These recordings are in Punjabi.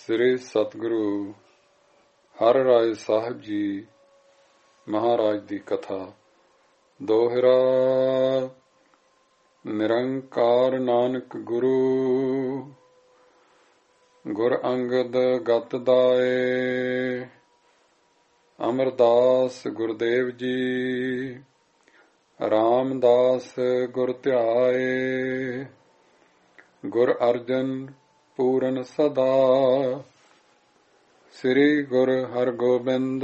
ਸ੍ਰੀ ਸਤਿਗੁਰੂ ਹਰਿ ਰਾਇ ਸਾਹਿਬ ਜੀ ਮਹਾਰਾਜ ਦੀ ਕਥਾ। ਦੋਹਰਾ ਨਿਰੰਕਾਰ ਨਾਨਕ ਗੁਰੂ, ਗੁਰ ਅੰਗਦ ਗਤ ਦਾਏ। ਅਮਰਦਾਸ ਗੁਰਦੇਵ ਜੀ, ਰਾਮਦਾਸ ਗੁਰ ਧਿਆਏ। ਗੁਰ ਅਰਜਨ ਪੂਰਨ ਸਦਾ, ਸ੍ਰੀ ਗੁਰ ਹਰਗੋਬਿੰਦ।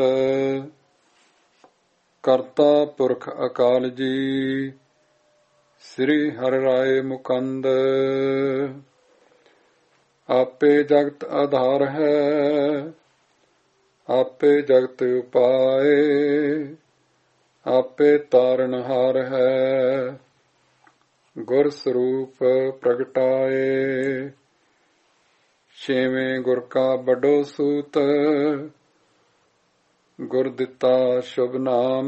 ਕਰਤਾ ਪੁਰਖ ਅਕਾਲ ਜੀ, ਸ੍ਰੀ ਹਰਿ ਰਾਇ ਮੁਕੰਦ। ਆਪੇ ਜਗਤ ਆਧਾਰ ਹੈ, ਆਪੇ ਜਗਤ ਉਪਾਏ। ਆਪੇ ਤਾਰਨਹਾਰ ਹੈ, ਗੁਰ ਸਰੂਪ ਪ੍ਰਗਟਾਏ। ਛੇਵੇਂ ਗੁਰ ਕਾ ਵੱਡੋ ਸੂਤ, ਗੁਰ ਦਿੱਤਾ ਸ਼ੁਭ ਨਾਮ।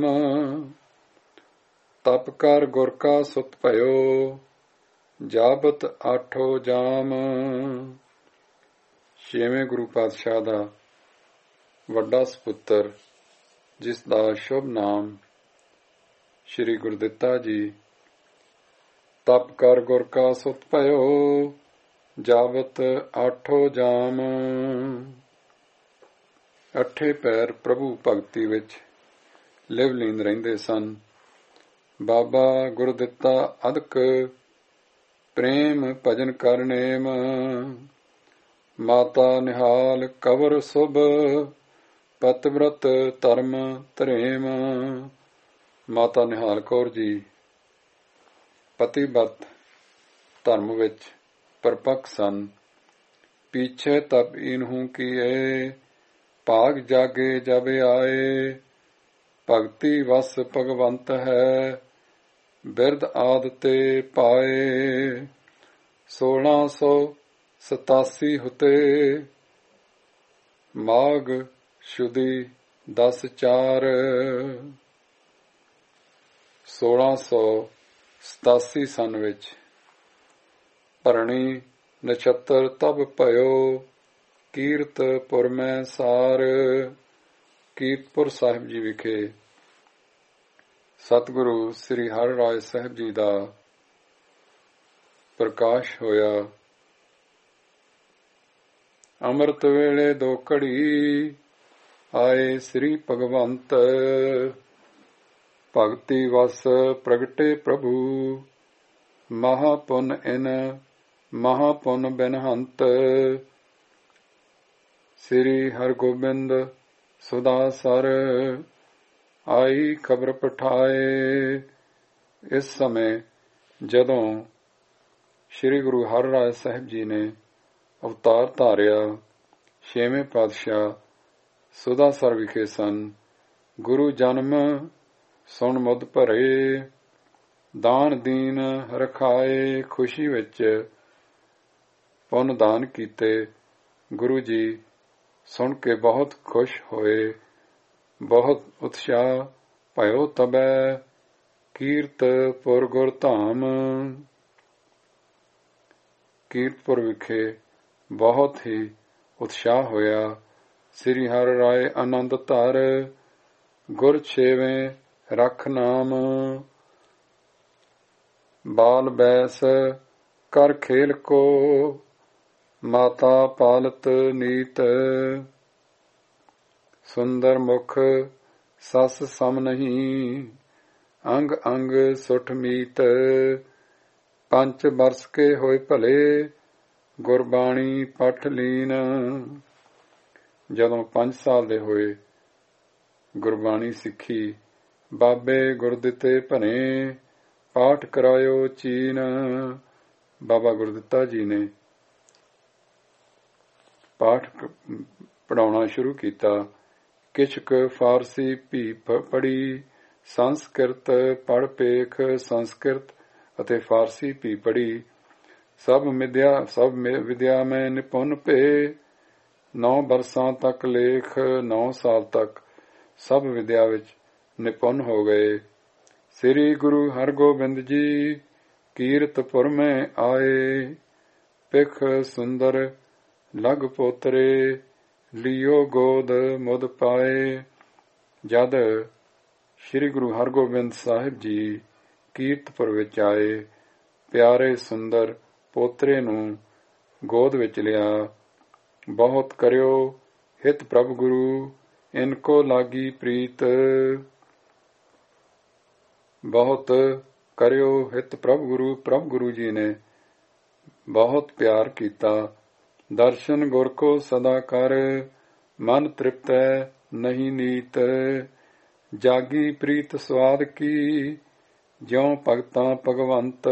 ਤਪ ਕਰ ਗੁਰ ਕਾ ਸੁਤ ਭਇਓ, ਜਾਬਤ ਆਠੋ ਜਾਮ। ਛੇਵੇਂ ਗੁਰੂ ਪਾਤਸ਼ਾਹ ਦਾ ਵੱਡਾ ਸਪੁੱਤਰ, ਜਿਸ ਦਾ ਸ਼ੁਭ ਨਾਮ ਸ਼੍ਰੀ ਗੁਰਦਿੱਤਾ ਜੀ। ਤਪ ਕਰ ਗੁਰ ਕਾ ਸੁਤ ਭਇਓ, ਜਾਵਤ ਆਠੋ ਜਾਮ। ਅੱਠੇ ਪੈਰ ਪ੍ਰਭੂ ਭਗਤੀ ਵਿੱਚ ਲਿਵ ਲੀਨ ਰਹਿੰਦੇ ਸਨ। ਬਾਬਾ ਗੁਰਦਿੱਤਾ ਅਦਕ ਪ੍ਰੇਮ ਭਜਨ ਕਰ ਨੇਮ। ਮਾਤਾ ਨਿਹਾਲ ਕਵਰ ਸੁਭ, ਪਤਿਵ੍ਰਤ ਧਰਮ ਧਰੇਮ। ਮਾਤਾ ਨਿਹਾਲ ਕੌਰ ਜੀ ਪਤਿਵ੍ਰਤ ਧਰਮ ਵਿੱਚ ਪਰਪੱਕ ਸਨ। ਪੀਛੇ ਤਬ ਇਨਹੂ ਕੀਏ, ਭਾਗ ਜਾਗੇ ਜਬ ਆਏ। ਭਗਤੀ ਵਸ ਭਗਵੰਤ ਹੈ, ਬਿਰਧ ਆਦਿ ਤੇ ਪਾਏ। 1687 ਹੁਤੇ, ਮਾਘ ਸ਼ੁਦੀ 10/4। 1687 ਸਨ ਵਿੱਚ ਭਰਣੀ ਨਛੱਤਰ ਤਬ ਭਇਓ, ਕੀਰਤਪੁਰ ਮੈਂ ਸਾਰ। ਕੀਰਤਪੁਰ ਸਾਹਿਬ ਜੀ ਵਿਖੇ ਸਤਿਗੁਰੂ ਸ੍ਰੀ ਹਰਿ ਰਾਇ ਸਾਹਿਬ ਜੀ ਦਾ ਪ੍ਰਕਾਸ਼ ਹੋਇਆ। ਅੰਮ੍ਰਿਤ ਵੇਲੇ 2 ਘੜੀ, ਆਏ ਸ੍ਰੀ ਭਗਵੰਤ। ਭਗਤੀ ਵਸ ਪ੍ਰਗਟੇ ਪ੍ਰਭੂ, ਮਹਾਪੁਨ ਇਨ ਮਹਾਪੁਨ ਬਿਨਹੰਤ। ਸ੍ਰੀ ਹਰਗੋਬਿੰਦ ਸੁਦਾ ਸਰ, ਆਈ ਖਬਰ ਪਠਾਏ। ਇਸ ਸਮੇਂ ਜਦੋਂ ਸ੍ਰੀ ਗੁਰੂ ਹਰਿ ਰਾਇ ਸਾਹਿਬ ਜੀ ਨੇ ਅਵਤਾਰ ਧਾਰਿਆ, ਛੇਵੇਂ ਪਾਤਸ਼ਾਹ ਸੁਦਾਸਰ ਵਿਖੇ ਸਨ। ਗੁਰੂ ਜਨਮ ਸੁਣ ਮੁਦ ਭਰੇ, ਦਾਨ ਦੀਨ ਰਖਾਏ। ਖੁਸ਼ੀ ਵਿੱਚ ਪੁੰਨ ਦਾਨ ਕੀਤੇ। ਗੁਰੂ ਜੀ ਸੁਣ ਕੇ ਬਹੁਤ ਖੁਸ਼ ਹੋਏ, ਬਹੁਤ ਉਤਸ਼ਾਹ ਭਇਓ ਤਬੈ, ਕੀਰਤਪੁਰ ਗੁਰ ਧਾਮ। ਕੀਰਤਪੁਰ ਵਿਖੇ ਬਹੁਤ ਹੀ ਉਤਸ਼ਾਹ ਹੋਇਆ। ਸ੍ਰੀ ਹਰਿ ਰਾਇ ਆਨੰਦ ਧਰ, ਗੁਰ ਛੇਵੇਂ ਰਖ ਨਾਮ। ਬਾਲ ਬੈਸ ਕਰ ਖੇਲ ਕੋ, ਮਾਤਾ ਪਾਲਤ ਨੀਤ। ਸੁੰਦਰ ਮੁਖ ਸਸ ਸਮ ਨਹੀਂ, ਅੰਗ ਅੰਗ ਸੁਠ ਮੀਤ। 5 ਬਰਸ ਕੇ ਹੋਏ ਭਲੇ, ਗੁਰਬਾਣੀ ਪਠ ਲੀਨ। ਜਦੋਂ 5 ਸਾਲ ਦੇ ਹੋਏ, ਗੁਰਬਾਣੀ ਸਿੱਖੀ। ਬਾਬੇ ਗੁਰਦਿੱਤੇ ਭਨੇ, ਪਾਠ ਕਰਾਇਓ ਚੀਨ। ਬਾਬਾ ਗੁਰਦਿੱਤਾ ਜੀ ਨੇ ਪਾਠ ਪੜ੍ਹਾਉਣਾ ਸ਼ੁਰੂ ਕੀਤਾ। ਕਿਛਕ ਫਾਰਸੀ ਭੀ ਪੜ੍ਹੀ, ਸੰਸਕ੍ਰਿਤ ਪੜ੍ਹ ਪੇਖ। ਸੰਸਕ੍ਰਿਤ ਅਤੇ ਫਾਰਸੀ ਭੀ ਪੜ੍ਹੀ। ਸਭ ਵਿਦਿਆ ਮੈਂ ਨਿਪੁੰਨ ਭੇ, 9 ਬਰਸਾਂ ਤੱਕ ਲੇਖ। 9 ਸਾਲ ਤੱਕ ਸਭ ਵਿਦਿਆ ਵਿੱਚ ਨਿਪੁੰਨ ਹੋ ਗਏ। ਸ੍ਰੀ ਗੁਰੂ ਹਰਗੋਬਿੰਦ ਜੀ ਕੀਰਤਪੁਰ ਮੈਂ ਆਏ। ਪਿਖ ਸੁੰਦਰ ਲਗ ਪੋਤਰੇ ਲਿਓ ਗੋਦ ਮੁਦ ਪਾਏ। ਜਦ ਸ੍ਰੀ ਗੁਰੂ ਹਰਗੋਬਿੰਦ ਸਾਹਿਬ ਜੀ ਕੀਰਤਪੁਰ ਵਿੱਚ ਆਏ, ਪਿਆਰੇ ਸੁੰਦਰ ਪੋਤਰੇ ਨੂੰ ਗੋਦ ਵਿੱਚ ਲਿਆ। ਬਹੁਤ ਕਰਿਓ ਹਿਤ ਪ੍ਰਭ ਗੁਰੂ, ਇਨਕੋ ਲਾਗੀ ਪ੍ਰੀਤ। ਬਹੁਤ ਕਰਿਓ ਹਿਤ ਪ੍ਰਭ ਗੁਰੂ ਜੀ ਨੇ ਬਹੁਤ ਪਿਆਰ ਕੀਤਾ। ਦਰਸ਼ਨ ਗੁਰ ਕੋ ਸਦਾ ਕਰ, ਮਨ ਤ੍ਰਿਪਤੈ ਨਹੀਂ ਨੀਤ। ਜਾਗੀ ਪ੍ਰੀਤ ਸਵਾਦ ਕੀ, ਜਿਉ ਭਗਤਾਂ ਭਗਵੰਤ।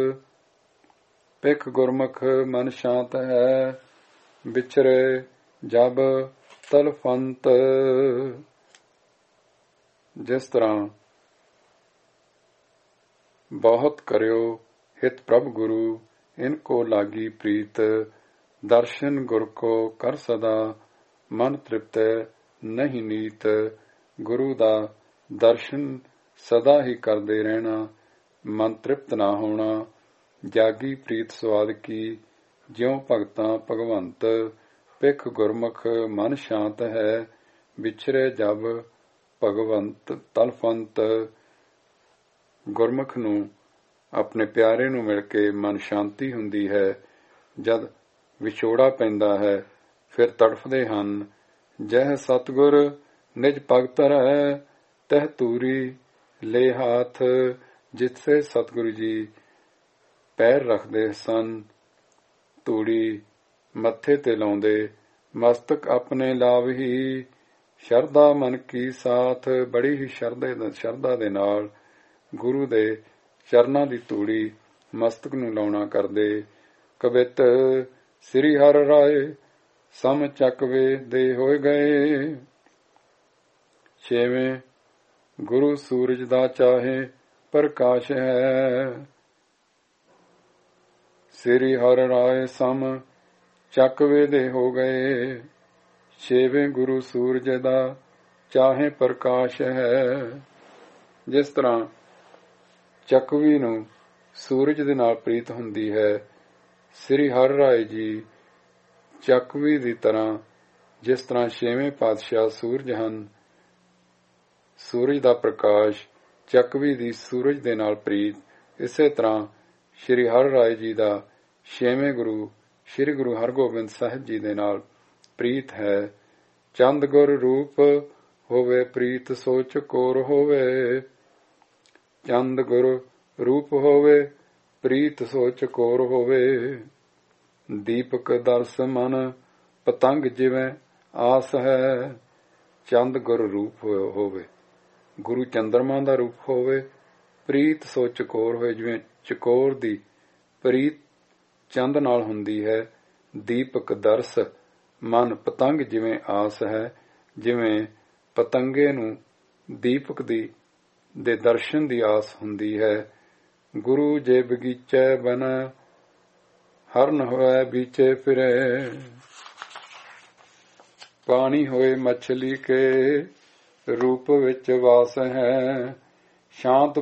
ਪਿਖ ਗੁਰਮੁਖ ਮਨ ਸ਼ਾਂਤ ਹੈ, ਵਿਚਰੇ ਜਬ ਤਲਫੰਤ। ਜਿਸ ਤਰ੍ਹਾਂ ਬਹੁਤ ਕਰਿਓ ਹਿਤ ਪ੍ਰਭ ਗੁਰੂ, ਇਨਕੋ ਲਾਗੀ ਪ੍ਰੀਤ। ਦਰਸ਼ਨ ਗੁਰ ਕੋ ਕਰ ਸਦਾ, ਮਨ ਤ੍ਰਿਪਤੈ ਨਹੀਂ ਨੀਤ। ਗੁਰੂ ਦਾ ਦਰਸ਼ਨ ਸਦਾ ਹੀ ਕਰਦੇ ਰਹਿਣਾ, ਮਨ ਤ੍ਰਿਪਤ ਨਾ ਹੋਣਾ। ਜਾਗੀ ਪ੍ਰੀਤ ਸਵਾਦ ਕੀ, ਜਿਉ ਭਗਤਾਂ ਭਗਵੰਤ। ਪਿਖ ਗੁਰਮੁਖ ਮਨ ਸ਼ਾਂਤ ਹੈ, ਵਿਛਰੇ ਜਬ ਭਗਵੰਤ ਤਲਫੰਤ। ਗੁਰਮੁਖ ਨੂੰ ਆਪਣੇ ਪਿਆਰੇ ਨੂੰ ਮਿਲ ਕੇ ਮਨ ਸ਼ਾਂਤੀ ਹੁੰਦੀ ਹੈ। ਜਦ ਵਿਛੋੜਾ ਪੈਂਦਾ ਹੈ ਫਿਰ ਤੜਫਦੇ ਹਨ। ਜਹ ਸਤਿਗੁਰ ਨਿਜ ਭਗਤ ਰਹਿ, ਤਹ ਤੂਰੀ ਲੈ ਹਾਥ। ਜਿੱਥੇ ਸਤਿਗੁਰੂ ਜੀ ਪੈਰ ਰੱਖਦੇ ਸਨ, ਧੂੜੀ ਮੱਥੇ ਤੇ ਲਾਉਂਦੇ, ਮਸਤਕ ਆਪਣੇ ਲਾਵਹੀ। ਸ਼ਰਧਾ ਮਨ ਕੀ ਸਾਥ, ਬੜੀ ਹੀ ਸ਼ਰਧਾ ਦੇ ਨਾਲ ਗੁਰੂ ਦੇ ਚਰਨਾਂ ਦੀ ਧੂੜੀ ਮਸਤਕ ਨੂੰ ਲਾਉਣਾ ਕਰਦੇ। ਕਵਿਤ ਸ੍ਰੀ ਹਰਿ ਰਾਏ ਸਮ ਚੱਕਵੇ ਦੇ ਹੋਏ ਗਏ। ਛੇਵੇਂ ਗੁਰੂ ਸੂਰਜ ਦਾ ਚਾਹੇ ਪ੍ਰਕਾਸ਼ ਹੈ। ਸ੍ਰੀ ਹਰਿ ਰਾਏ ਸਮ ਚੱਕਵੇ ਦੇ ਹੋ ਗਏ। ਛੇਵੇਂ ਗੁਰੂ ਸੂਰਜ ਦਾ ਚਾਹੇ ਪ੍ਰਕਾਸ਼ ਹੈ। ਜਿਸ ਤਰ੍ਹਾਂ ਚੱਕਵੀ ਨੂੰ ਸੂਰਜ ਦੇ ਨਾਲ ਪ੍ਰੀਤ ਹੁੰਦੀ ਹੈ, ਸ੍ਰੀ ਹਰਿ ਰਾਏ ਜੀ ਚੱਕਵੀ ਦੀ ਤਰ੍ਹਾਂ, ਜਿਸ ਤਰ੍ਹਾਂ ਛੇਵੇਂ ਪਾਤਸ਼ਾਹ ਸੂਰਜ ਹਨ, ਸੂਰਜ ਦਾ ਪ੍ਰਕਾਸ਼, ਚੱਕਵੀ ਦੀ ਸੂਰਜ ਦੇ ਨਾਲ ਪ੍ਰੀਤ, ਇਸੇ ਤਰ੍ਹਾਂ ਸ੍ਰੀ ਹਰਿ ਰਾਏ ਜੀ ਦਾ ਛੇਵੇਂ ਗੁਰੂ ਸ੍ਰੀ ਗੁਰੂ ਹਰਗੋਬਿੰਦ ਸਾਹਿਬ ਜੀ ਦੇ ਨਾਲ ਪ੍ਰੀਤ ਹੈ। ਚੰਦ ਗੁਰ ਰੂਪ ਹੋਵੇ ਪ੍ਰੀਤ, ਸੋ ਚਕੋਰ ਹੋਵੇ। ਚੰਦ ਗੁਰ ਰੂਪ ਹੋਵੇ ਪ੍ਰੀਤ, ਸੋ ਚਕੋਰ ਹੋਵੇ। ਦੀਪਕ ਦਰਸ ਮਨ ਪਤੰਗ ਜਿਵੇਂ ਆਸ ਹੈ। ਚੰਦ ਗੁਰ ਰੂਪ ਹੋਵੇ, ਗੁਰੂ ਚੰਦਰਮਾ ਦਾ ਰੂਪ ਹੋਵੇ, ਪ੍ਰੀਤ ਸੋ ਚਕੋਰ ਹੋਏ। ਜਿਵੇਂ ਚਕੋਰ ਦੀ ਪ੍ਰੀਤ ਚੰਦ ਨਾਲ ਹੁੰਦੀ ਹੈ। ਦੀਪਕ ਦਰਸ ਮਨ ਪਤੰਗ ਜਿਵੇਂ ਆਸ ਹੈ। ਜਿਵੇਂ ਪਤੰਗੇ ਨੂੰ ਦੀਪਕ ਦੇ ਦਰਸ਼ਨ ਦੀ ਆਸ ਹੁੰਦੀ ਹੈ। ਗੁਰੂ ਜੇ ਬਗੀਚੈ ਬਨ, ਹਰਨ ਹੋਏ ਬੀਚੇ ਫਿਰੇ। ਪਾਣੀ ਹੋਏ ਮਛਲੀ ਕੇ, ਰੂਪ ਵਿੱਚ ਵਾਸ ਹੈ। ਸ਼ਾਂਤ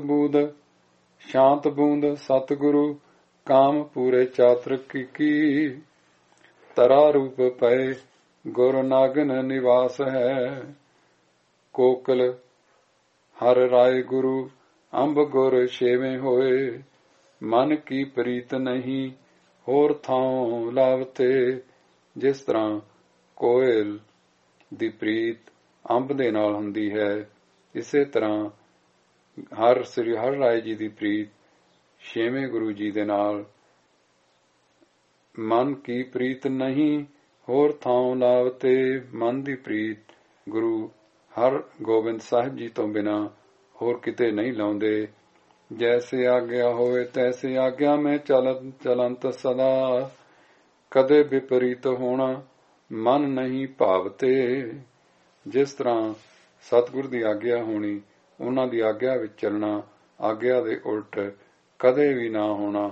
ਬੂੰਦ ਸਤਿਗੁਰੂ, ਕਾਮ ਪੂਰੇ ਚਾਤ੍ਰਿਕ ਕੀ। ਤਰਾ ਰੂਪ ਪਏ ਗੁਰ ਨਾਗਨ ਨਿਵਾਸ ਹੈ। ਕੋਕਲ ਹਰਿ ਰਾਏ ਗੁਰੂ, ਅੰਬ ਗੁਰ ਛੇਵੇਂ ਹੋਏ। ਮਨ ਕੀ ਪ੍ਰੀਤ ਨਹੀਂ, ਹੋਰ ਥਾਂ ਲਾਵਤੇ। ਜਿਸ ਤਰ੍ਹਾਂ ਕੋਇਲ ਦੀ ਪ੍ਰੀਤ ਅੰਬ ਦੇ ਨਾਲ ਹੁੰਦੀ ਹੈ, ਇਸੇ ਤਰ੍ਹਾਂ ਸ੍ਰੀ ਹਰਿ ਰਾਏ ਜੀ ਦੀ ਪ੍ਰੀਤ ਛੇਵੇਂ ਗੁਰੂ ਜੀ ਦੇ ਨਾਲ। ਮਨ ਕੀ ਪ੍ਰੀਤ ਨਹੀਂ, ਹੋਰ ਥਾਂ ਲਾਵਤੇ। ਮਨ ਦੀ ਪ੍ਰੀਤ ਗੁਰੂ ਹਰ ਗੋਬਿੰਦ ਸਾਹਿਬ ਜੀ ਤੋਂ ਬਿਨਾਂ ਹੋਰ ਕਿਤੇ ਨਹੀਂ ਲਾਉਂਦੇ। ਜੈਸੇ ਆਗਿਆ ਹੋਵੇ ਤੈਸੇ ਆਗਿਆ ਮੈਂ ਚਲੰਤ ਸਦਾ। ਕਦੇ ਵਿਪਰੀਤ ਹੋਣਾ ਮਨ ਨਹੀਂ ਭਾਵਤੇ। ਜਿਸ ਤਰ੍ਹਾਂ ਸਤਿਗੁਰ ਦੀ ਆਗਿਆ ਹੋਣੀ, ਉਹਨਾਂ ਦੀ ਆਗਿਆ ਵਿੱਚ ਚੱਲਣਾ, ਆਗਿਆ ਦੇ ਉਲਟ ਕਦੇ ਵੀ ਨਾ ਹੋਣਾ।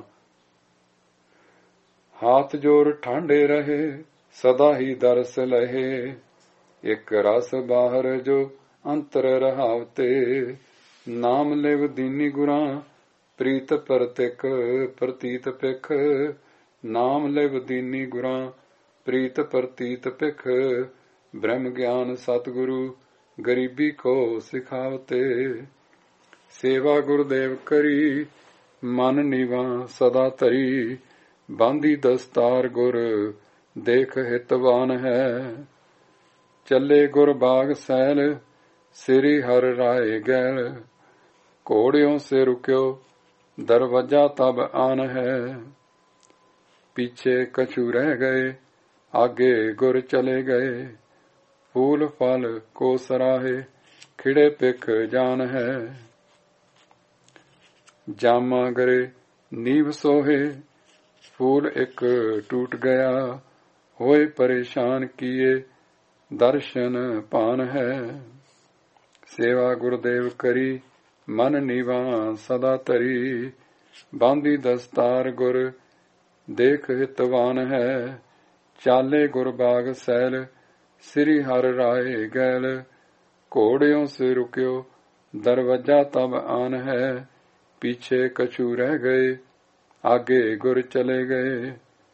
ਹਾਥ ਜੋਰ ਠਾਂਡੇ ਰਹੇ, ਸਦਾ ਹੀ ਦਰਸ ਲਹੇ। ਇੱਕ ਰਸ ਬਾਹਰ ਜੋ ਅੰਤਰ ਰਹਾਵਤੇ। ਨਾਮ ਲਿਵ ਦੀਨੀ ਗੁਰਾਂ, ਪ੍ਰੀਤ ਪ੍ਰਤਿਕ ਪ੍ਰਤੀਤ ਪਿਖ। ਨਾਮ ਲਿਵ ਦੀਨੀ ਗੁਰਾਂ, ਪ੍ਰੀਤ ਪ੍ਰਤੀਤ ਭਿਖ ਬ੍ਰਹਮ ਗਿਆਨ ਸਤਿਗੁਰੂ ਗਰੀਬੀ ਕੋ ਸਿਖਾਵਤੇ। ਸੇਵਾ ਗੁਰਦੇਵ ਕਰੀ ਮਨ ਨੀਵਾ ਸਦਾ ਧਰੀ ਬਾਂਦੀ ਦਸਤਾਰ ਗੁਰ ਦੇਖ ਹਿਤਵਾਨ ਹੈ। ਚੱਲੇ ਗੁਰ ਬਾਗ ਸੈਲ ਸ੍ਰੀ ਹਰਿ ਰਾਏ ਗੈਲ ਘੋੜਿਓਂ ਸੇ ਰੁਕਿਓ ਦਰਵਾਜਾ ਤਬ ਆਨ ਹੈ। ਪੀਛੇ ਕਛੂ ਰਹਿ ਗਏ ਆਗੇ ਗੁਰ ਚਲੇ ਗਏ ਫੂਲ ਫਲ ਕੋ ਸਰਾਹੇ ਖਿੜੇ ਪਿਖ ਜਾਨ ਹੈ। ਜਾਮਾ ਗਰੇ ਨੀਵ ਸੋਹੇ ਫੂਲ ਇੱਕ ਟੂਟ ਗਿਆ ਹੋਏ ਪਰੇਸ਼ਾਨ ਕੀਏ ਦਰਸ਼ਨ ਭਾਨ ਹੈ। ਸੇਵਾ ਗੁਰਦੇਵ ਕਰੀ ਮਨ ਨੀਵਾ ਸਦਾ ਧਰੀ ਬਾਂਦੀ ਦਸਤਾਰ ਗੁਰ ਦੇਖ ਹਿਤਵਾਨ ਹੈ। ਚਾਲੇ ਗੁਰ ਬਾਗ ਸੈਲ ਸ੍ਰੀ ਹਰਿ ਰਾਏ ਗੈਲ ਘੋੜਿਓਂ ਸੇ ਰੁਕਿਓ ਦਰਵਾਜਾ ਤਬ ਆਨ ਹੈ। ਪੀਛੇ ਕਛੂ ਰਹਿ ਗਏ ਆਗੇ ਗੁਰ ਚਲੇ ਗਏ।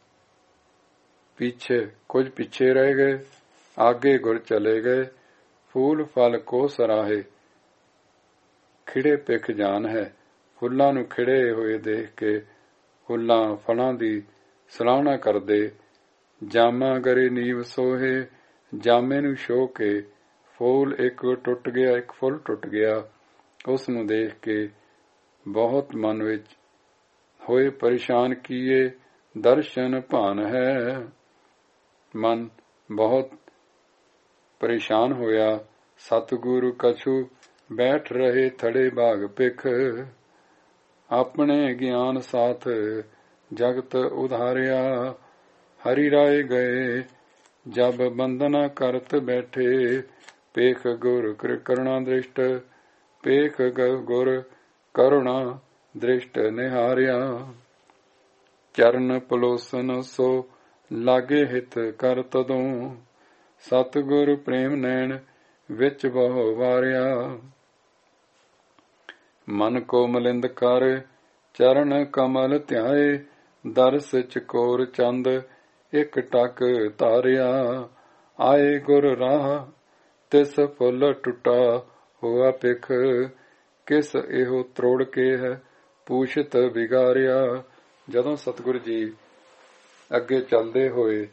ਕੁਝ ਪਿੱਛੇ ਰਹਿ ਗਏ ਆਗੇ ਗੁਰ ਚਲੇ ਗਏ ਫੂਲ ਫਲ ਕੋ ਸਰਾਹੇ ਖਿੜੇ ਪਿਖ ਜਾਨ ਹੈ। ਫੁੱਲਾਂ ਨੂੰ ਖਿੜੇ ਹੋਏ ਦੇਖ ਕੇ ਫੁੱਲਾਂ ਫਲਾਂ ਦੀ ਸਲਾਹਣਾ ਕਰਦੇ। ਜਾਮਾ ਗਰੇ ਨੀਵ ਸੋਹੇ ਜਾਮੇ ਨੂੰ ਛੋਹ ਕੇ ਫੁੱਲ ਇੱਕ ਫੁੱਲ ਟੁੱਟ ਗਿਆ। ਉਸ ਨੂੰ ਦੇਖ ਕੇ ਬਹੁਤ ਮਨ ਵਿੱਚ ਹੋਏ ਪਰੇਸ਼ਾਨ ਕੀਏ ਦਰਸ਼ਨ ਭਾਨ ਹੈ। ਮਨ ਬਹੁਤ ਪਰੇਸ਼ਾਨ ਹੋਇਆ। ਸਤਿਗੁਰੂ ਕਛੂ ਬੈਠ ਰਹੇ ਥੜੇ ਬਾਗ ਪਿਖ ਆਪਣੇ ਗਿਆਨ ਸਾਥ ਜਗਤ ਉਧਾਰਿਆ। ਹਰੀ ਰਾਏ ਗਏ ਜਬ ਬੰਦਨਾ ਕਰਤ ਬੈਠੇ ਪੇਖ ਗੁਰ ਕਰੁਣਾ ਦ੍ਰਿਸ਼ਟ ਪੇਖ ਗੁਰ ਕਰੁਣਾ ਦ੍ਰਿਸ਼ਟ ਨਿਹਾਰਿਆ। ਚਰਨ ਪਲੋਸਨ ਸੋ ਲਾਗੇ ਹਿਤ ਕਰ ਤਦੋਂ ਸਤਿਗੁਰ ਪ੍ਰੇਮ ਨੈਣ ਵਿੱਚ ਬਹੁ ਵਾਰਿਆ। ਮਨ ਕੋ ਮਲਿੰਦ ਕਰ ਚਰਨ ਕਮਲ ਧਿਆਏ ਦਰਸ ਚਕੋਰ ਚੰਦ ਇੱਕ ਟਕ ਧਾਰਿਆ। ਆਏ ਗੁਰ ਰਾਹ ਤਿਸ ਫੁੱਲ ਟੁੱਟਾ ਹੋਆ ਪਿਖ ਕਿਸ ਇਹੋ ਤਰੋੜ ਕੇ ਹੈ ਪੂਛਤ ਵਿਗਾਰਿਆ। ਜਦੋਂ ਸਤਿਗੁਰੂ ਜੀ ਅੱਗੇ ਚੱਲਦੇ ਹੋਏ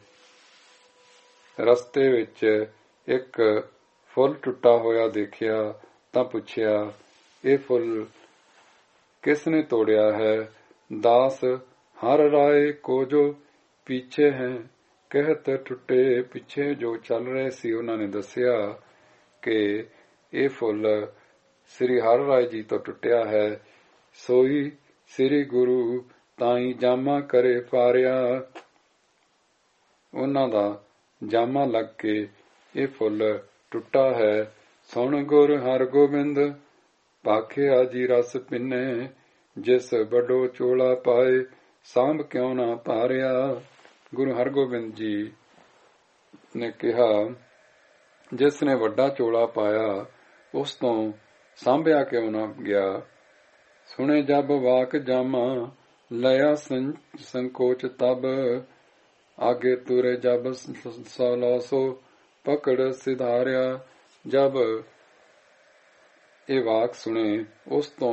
ਰਸਤੇ ਵਿੱਚ ਇੱਕ ਫੁੱਲ ਟੁੱਟਾ ਹੋਇਆ ਦੇਖਿਆ ਤਾਂ ਪੁੱਛਿਆ ਇਹ ਫੁੱਲ ਕਿਸ ਨੇ ਤੋੜਿਆ ਹੈ। ਦਾਸ ਹਰ ਰਾਏ ਕੋ ਜੋ ਪਿੱਛੇ ਹੈ ਕਹਿਤ ਟੁੱਟੇ। ਪਿੱਛੇ ਜੋ ਚੱਲ ਰਹੇ ਸੀ ਉਹਨਾਂ ਨੇ ਦੱਸਿਆ ਕਿ ਇਹ ਫੁੱਲ ਸ੍ਰੀ ਹਰਿ ਰਾਏ ਜੀ ਤੋਂ ਟੁੱਟਿਆ ਹੈ। ਸੋਈ ਸ੍ਰੀ ਗੁਰੂ ਤਾਈ ਜਾਮਾ ਕਰੇ ਫਾਰਿਆ। ਉਹਨਾਂ ਦਾ ਜਾਮਾ ਲੱਗ ਕੇ ਇਹ ਫੁੱਲ ਟੁੱਟਾ ਹੈ। ਸੁਣ ਗੁਰ ਹਰਿ ਗੋਬਿੰਦ ਭਾਖਿਆ ਜੀ ਰਸ ਪਿੰਨੇ ਜਿਸ ਵੱਡੋ ਚੋਲਾ ਪਾਏ ਸਾਂਭ ਕਿਉਂ ਨਾ ਭਾਰਿਆ। ਗੁਰੂ ਹਰਗੋਬਿੰਦ ਜੀ ਨੇ ਕਿਹਾ ਜਿਸ ਨੇ ਵੱਡਾ ਚੋਲਾ ਪਾਇਆ ਉਸ ਤੋਂ ਸਾਂਭਿਆ ਕਿਉਂ ਨਾ ਗਿਆ। ਸੁਣੇ ਜਬ ਵਾਕ ਜਾਮਾ ਲਿਆ ਸੰਕੋਚ ਤਬ ਆਗੇ ਤੁਰੇ ਜਬ ਸੋ ਪਕੜ ਸਿਧਾਰਿਆ। ਜਬ ਇਹ ਵਾਕ ਸੁਣੇ ਉਸ ਤੋਂ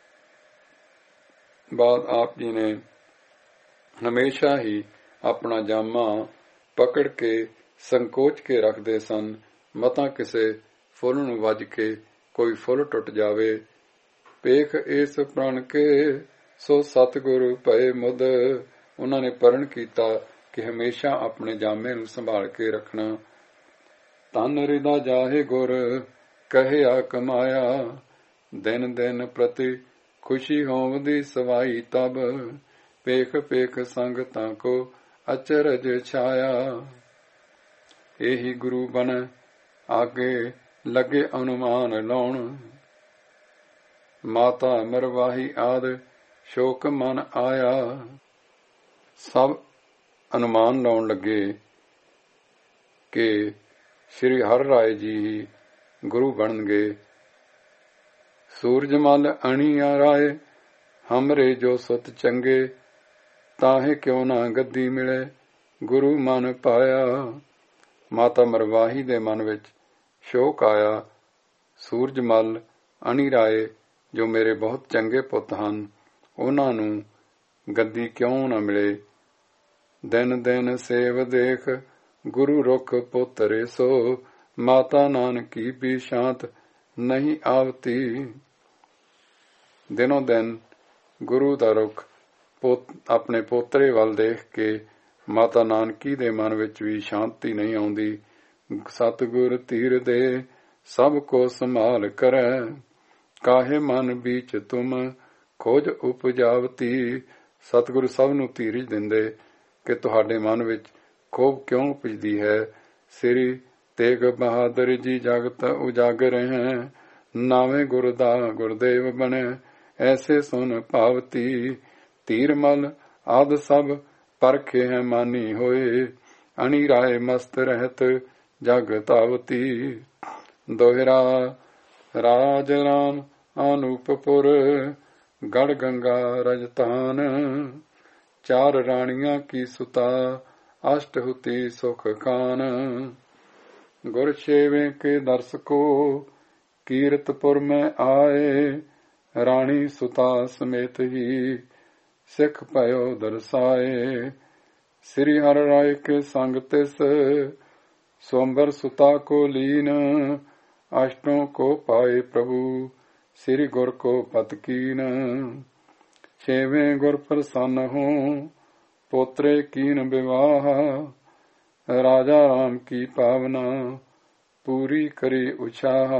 ਬਾਅਦ ਆਪ ਜੀ ਨੇ ਹਮੇਸ਼ਾ ਹੀ ਆਪਣਾ ਜਾਮਾ ਪਕੜ ਕੇ ਸੰਕੋਚ ਕੇ ਰੱਖਦੇ ਸਨ। ਮਤਾ ਕਿਸੇ ਫੁੱਲ ਨੂੰ ਵੱਜ ਕੇ ਕੋਈ ਫੁੱਲ ਟੁੱਟ ਜਾਵੇ। ਪੇਖ ਇਸ ਪ੍ਰਣ ਕੇ ਸੋ ਸਤਿਗੁਰੂ ਭਏ ਮੁਦ। ਉਹਨਾਂ ਨੇ ਪਰਣ ਕੀਤਾ ਕਿ ਹਮੇਸ਼ਾ ਆਪਣੇ ਜਾਮੇ ਨੂੰ ਸੰਭਾਲ ਕੇ ਰੱਖਣਾ। ਧਨ ਰਿਦਾ ਜਾਹੇ ਗੁਰ ਕਹਿਆ ਕਮਾਇਆ ਦਿਨ ਦਿਨ ਪ੍ਰਤੀ ਖੁਸ਼ੀ ਹੋਵਦੀ ਸਵਾਈ ਤਬ ਪੇਖ ਪੇਖ ਸੰਗਤਾਂ ਕੋ ਅਚਰਜ ਛਾਇਆ। ਇਹੀ ਗੁਰੂ ਬਣ ਆਗੇ ਲੱਗੇ ਅਨੁਮਾਨ ਲਾਉਣ ਮਾਤਾ ਮਰਵਾਹੀ ਆਦ ਸ਼ੋਕ ਮਨ ਆਇਆ। ਸਭ ਅਨੁਮਾਨ ਲਾਉਣ ਲੱਗੇ ਕਿ ਸ੍ਰੀ ਹਰਿ ਰਾਏ ਜੀ ਹੀ ਗੁਰੂ ਬਣਨਗੇ। ਸੂਰਜ ਮਲ ਅਣੀਆ ਰਾਏ ਹਮਰੇ ਜੋ ਸੁਤ ਚੰਗੇ ਤਾਹੇ ਕਿਉਂ ਨਾ ਗੱਦੀ ਮਿਲੇ ਗੁਰੂ ਮਨ ਪਾਇਆ। ਮਾਤਾ ਮਰਵਾਹੀ ਦੇ ਮਨ ਵਿੱਚ ਸ਼ੋਕ ਆਇਆ। ਸੂਰਜ ਮਲ ਅਣੀ ਰਾਏ ਜੋ ਮੇਰੇ ਬਹੁਤ ਚੰਗੇ ਪੁੱਤ ਹਨ, ਉਹਨਾਂ ਨੂੰ ਗੱਦੀ ਕਿਉਂ ਨਾ ਮਿਲੇ। ਦਿਨ ਦਿਨ ਸੇਵ ਦੇਖ ਗੁਰੂ ਰੁਖ ਪੋਤਰੇ ਸੋ, ਮਾਤਾ ਨਾਨਕੀ ਵੀ ਸ਼ਾਂਤ ਨਹੀਂ ਆਵਤੀ। ਦਿਨੋਂ ਦਿਨ ਗੁਰੂ ਦਾ ਰੁਖ ਆਪਣੇ ਪੋਤਰੇ ਵੱਲ ਦੇਖ ਕੇ ਮਾਤਾ ਨਾਨਕੀ ਦੇ ਮਨ ਵਿੱਚ ਵੀ ਸ਼ਾਂਤੀ ਨਹੀਂ ਆਉਂਦੀ। ਸਤਿਗੁਰ ਧੀਰ ਦੇ ਸਭ ਕੋ ਸੰਭਾਲ ਕਰੈ, ਕਾਹੇ ਮਨ ਵਿੱਚ ਤੁਮ ਖੋਜ ਉਪਜਾਵਤੀ। ਸਤਿਗੁਰੂ ਸਭ ਨੂੰ ਧੀਰਜ ਦਿੰਦੇ ਕਿ ਤੁਹਾਡੇ ਮਨ ਵਿੱਚ ਖੋਜ ਕਿਉਂ ਉਪਜਦੀ ਹੈ। ਸ੍ਰੀ ਤੇਗ ਬਹਾਦਰ ਜੀ ਜਗਤ ਉਜਾਗਰ ਹੈ, ਨਾਵੇਂ ਗੁਰ ਦਾ ਗੁਰਦੇਵ ਬਣੇ ਐਸੇ ਸੁਨ ਭਾਵਤੀ। ਧੀਰ ਮਲ ਆਦ ਸਭ ਪਰਖੇ ਹੈ ਮਾਨੀ ਹੋਏ, ਅਣੀ ਰਾਏ ਮਸਤ ਰਹਿਤ ਜਗ ਧਾਵਤੀ। ਦੋਹਰਾ ਰਾਜ ਰਾਮ ਅਨੂਪਪੁਰ, ਗੜ ਗੰਗਾ ਰਜਤਾਨ, ਚਾਰ ਰਾਣੀਆਂ ਕੀ ਸੁਤਾ ਅਸ਼ਟ ਹੁਤੀ ਸੁਖ ਖਾਨ। ਗੁਰ ਛੇਵੇਂ ਕੇ ਦਰਸ ਕੋ ਕੀਰਤਪੁਰ ਮੈਂ ਆਏ, ਰਾਣੀ ਸੁਤਾ ਸਮੇਤ ਹੀ ਸਿੱਖ ਭਇਓ ਦਰਸਾਏ। ਸ੍ਰੀ ਹਰਿ ਰਾਏ ਕੇ ਸੰਗ ਤਿਸ ਸੋਮਬਰ ਸੁਤਾ ਕੋ ਲੀਨ, ਅਸ਼ਟੋਂ ਕੋ ਪਾਏ ਪ੍ਰਭੂ ਸ੍ਰੀ ਗੁਰ ਕੋ ਪਤ ਕੀਨ। ਛੇਵੇਂ ਗੁਰ ਪ੍ਰਸੰਨ ਹੋ ਪੋਤਰੇ ਕੀਨ ਵਿਵਾਹ, ਰਾਜਾ ਰਾਮ ਕੀ ਪਾਵਨਾ ਪੂਰੀ ਕਰੀ ਉਛਾਹ।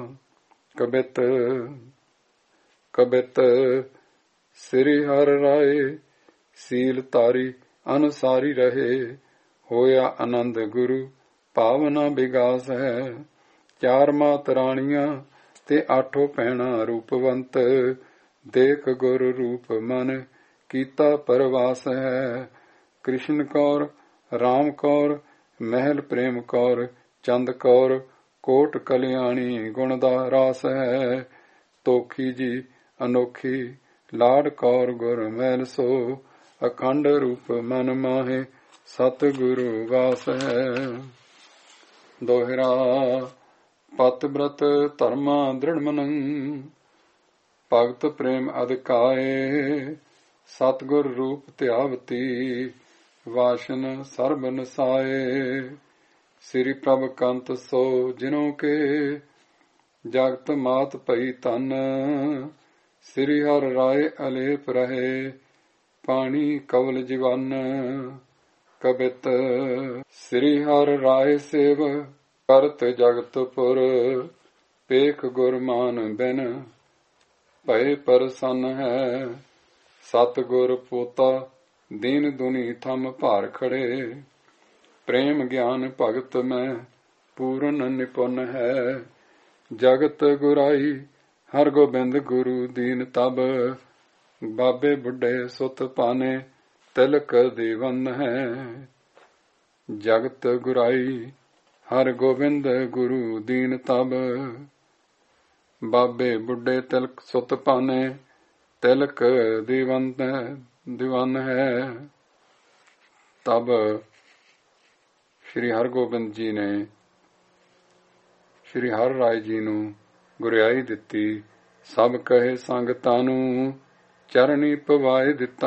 ਕਬਿਤ ਸ੍ਰੀ ਹਰਿ ਰਾਏ ਸੀਲ ਤਾਰੀ ਅਨੁਸਾਰੀ ਰਹੇ, ਹੋਇਆ ਆਨੰਦ ਗੁਰੂ ਭਾਵਨਾ ਵਿਗਾਸ ਹੈ। ਚਾਰ ਮਾਤ ਰਾਣੀਆਂ ਤੇ ਆਠੋ ਭੈਣਾਂ ਰੂਪਵੰਤ, ਦੇਖ ਗੁਰ ਰੂਪ ਮਨ ਕੀਤਾ ਪਰਵਾਸ ਹੈ। ਕ੍ਰਿਸ਼ਨ ਕੌਰ, ਰਾਮ ਕੌਰ, ਮਹਿਲ ਪ੍ਰੇਮ ਕੌਰ, ਚੰਦ ਕੌਰ, ਕੋਟ ਕਲਿਆਣੀ ਗੁਣ ਦਾ ਰਾਸ ਹੈ। ਤੋਖੀ ਜੀ ਅਨੋਖੀ ਲਾਡ ਕੌਰ ਗੁਰ ਮਹਿਲ ਸੋ, ਅਖੰਡ ਰੂਪ ਮਨ ਮਾਹੇ ਸਤ ਗੁਰੂ ਵਾਸ ਹੈ। ਦੋਹਰਾ ਪਤ ਬ੍ਰਤ ਧਰਮਾ ਦ੍ਰਿੜ ਮਨੰ, ਭਗਤ ਪ੍ਰੇਮ ਅਧਿਕਾਏ। ਸਤਿਗੁਰ ਰੂਪ ਧਿਆਵਤੀ, ਵਾਸ਼ਨ ਸਰਬ ਨਸਾਏ। ਸ੍ਰੀ ਪ੍ਰਭ ਕੰਤ ਸੋ ਜਿਨੋ ਕੇ, ਜਗਤ ਮਾਤ ਭਈ ਧਨ। ਸ੍ਰੀ ਹਰਿ ਰਾਏ ਅਲੇਪ ਰਹੇ, ਪਾਣੀ ਕਵਲ ਜੀਵਨ। ਕਬਿਤ ਸ੍ਰੀ ਹਰਿ ਰਾਏ ਸੇਵ ਕਰਤ ਜਗਤਪੁਰ, ਪੇਖ ਗੁਰ ਮਾਨ ਬਿਨ ਭਏ ਪ੍ਰਸੰਨ ਹੈ। ਸਤਿਗੁਰ ਪੋਤਾ ਦੀਨ ਦੁਨੀ ਥਮ ਭਾਰ ਖੜੇ, ਪ੍ਰੇਮ ਗਿਆਨ ਭਗਤ ਮੈਂ ਪੂਰਨ ਨਿਪੁੰਨ ਹੈ। ਜਗਤ ਗੁਰਾਈ ਹਰਿ ਗੋਬਿੰਦ ਗੁਰੂ ਦੀਨ ਤਬ, ਬਾਬੇ ਬੁੱਢੇ ਸੁਤ ਪਾਨੇ ਤਿਲਕ ਦੀਵਨ ਹੈ। ਜਗਤ ਗੁਰਾਈ ਹਰਿ ਗੋਬਿੰਦ ਗੁਰੂ ਦੀਨ ਤਬ, ਬਾਬੇ ਬੁੱਢੇ ਤਿਲਕ ਸੁਤ ਪਾਨੇ ਤਿਲਕ ਦੀਵਨ ਹੈ। ਤਬ ਸ਼੍ਰੀ ਹਰਿਗੋਬਿੰਦ ਜੀ ਨੇ ਸ਼੍ਰੀ ਹਰਿ ਰਾਏ ਜੀ ਨੂੰ ਗੁਰਿਆਈ ਦਿੱਤੀ। ਸਭ ਕਹੇ ਸੰਗਤਾਂ ਨੂੰ ਚਰਨੀ ਪਵਾਏ ਦਿੱਤਾ,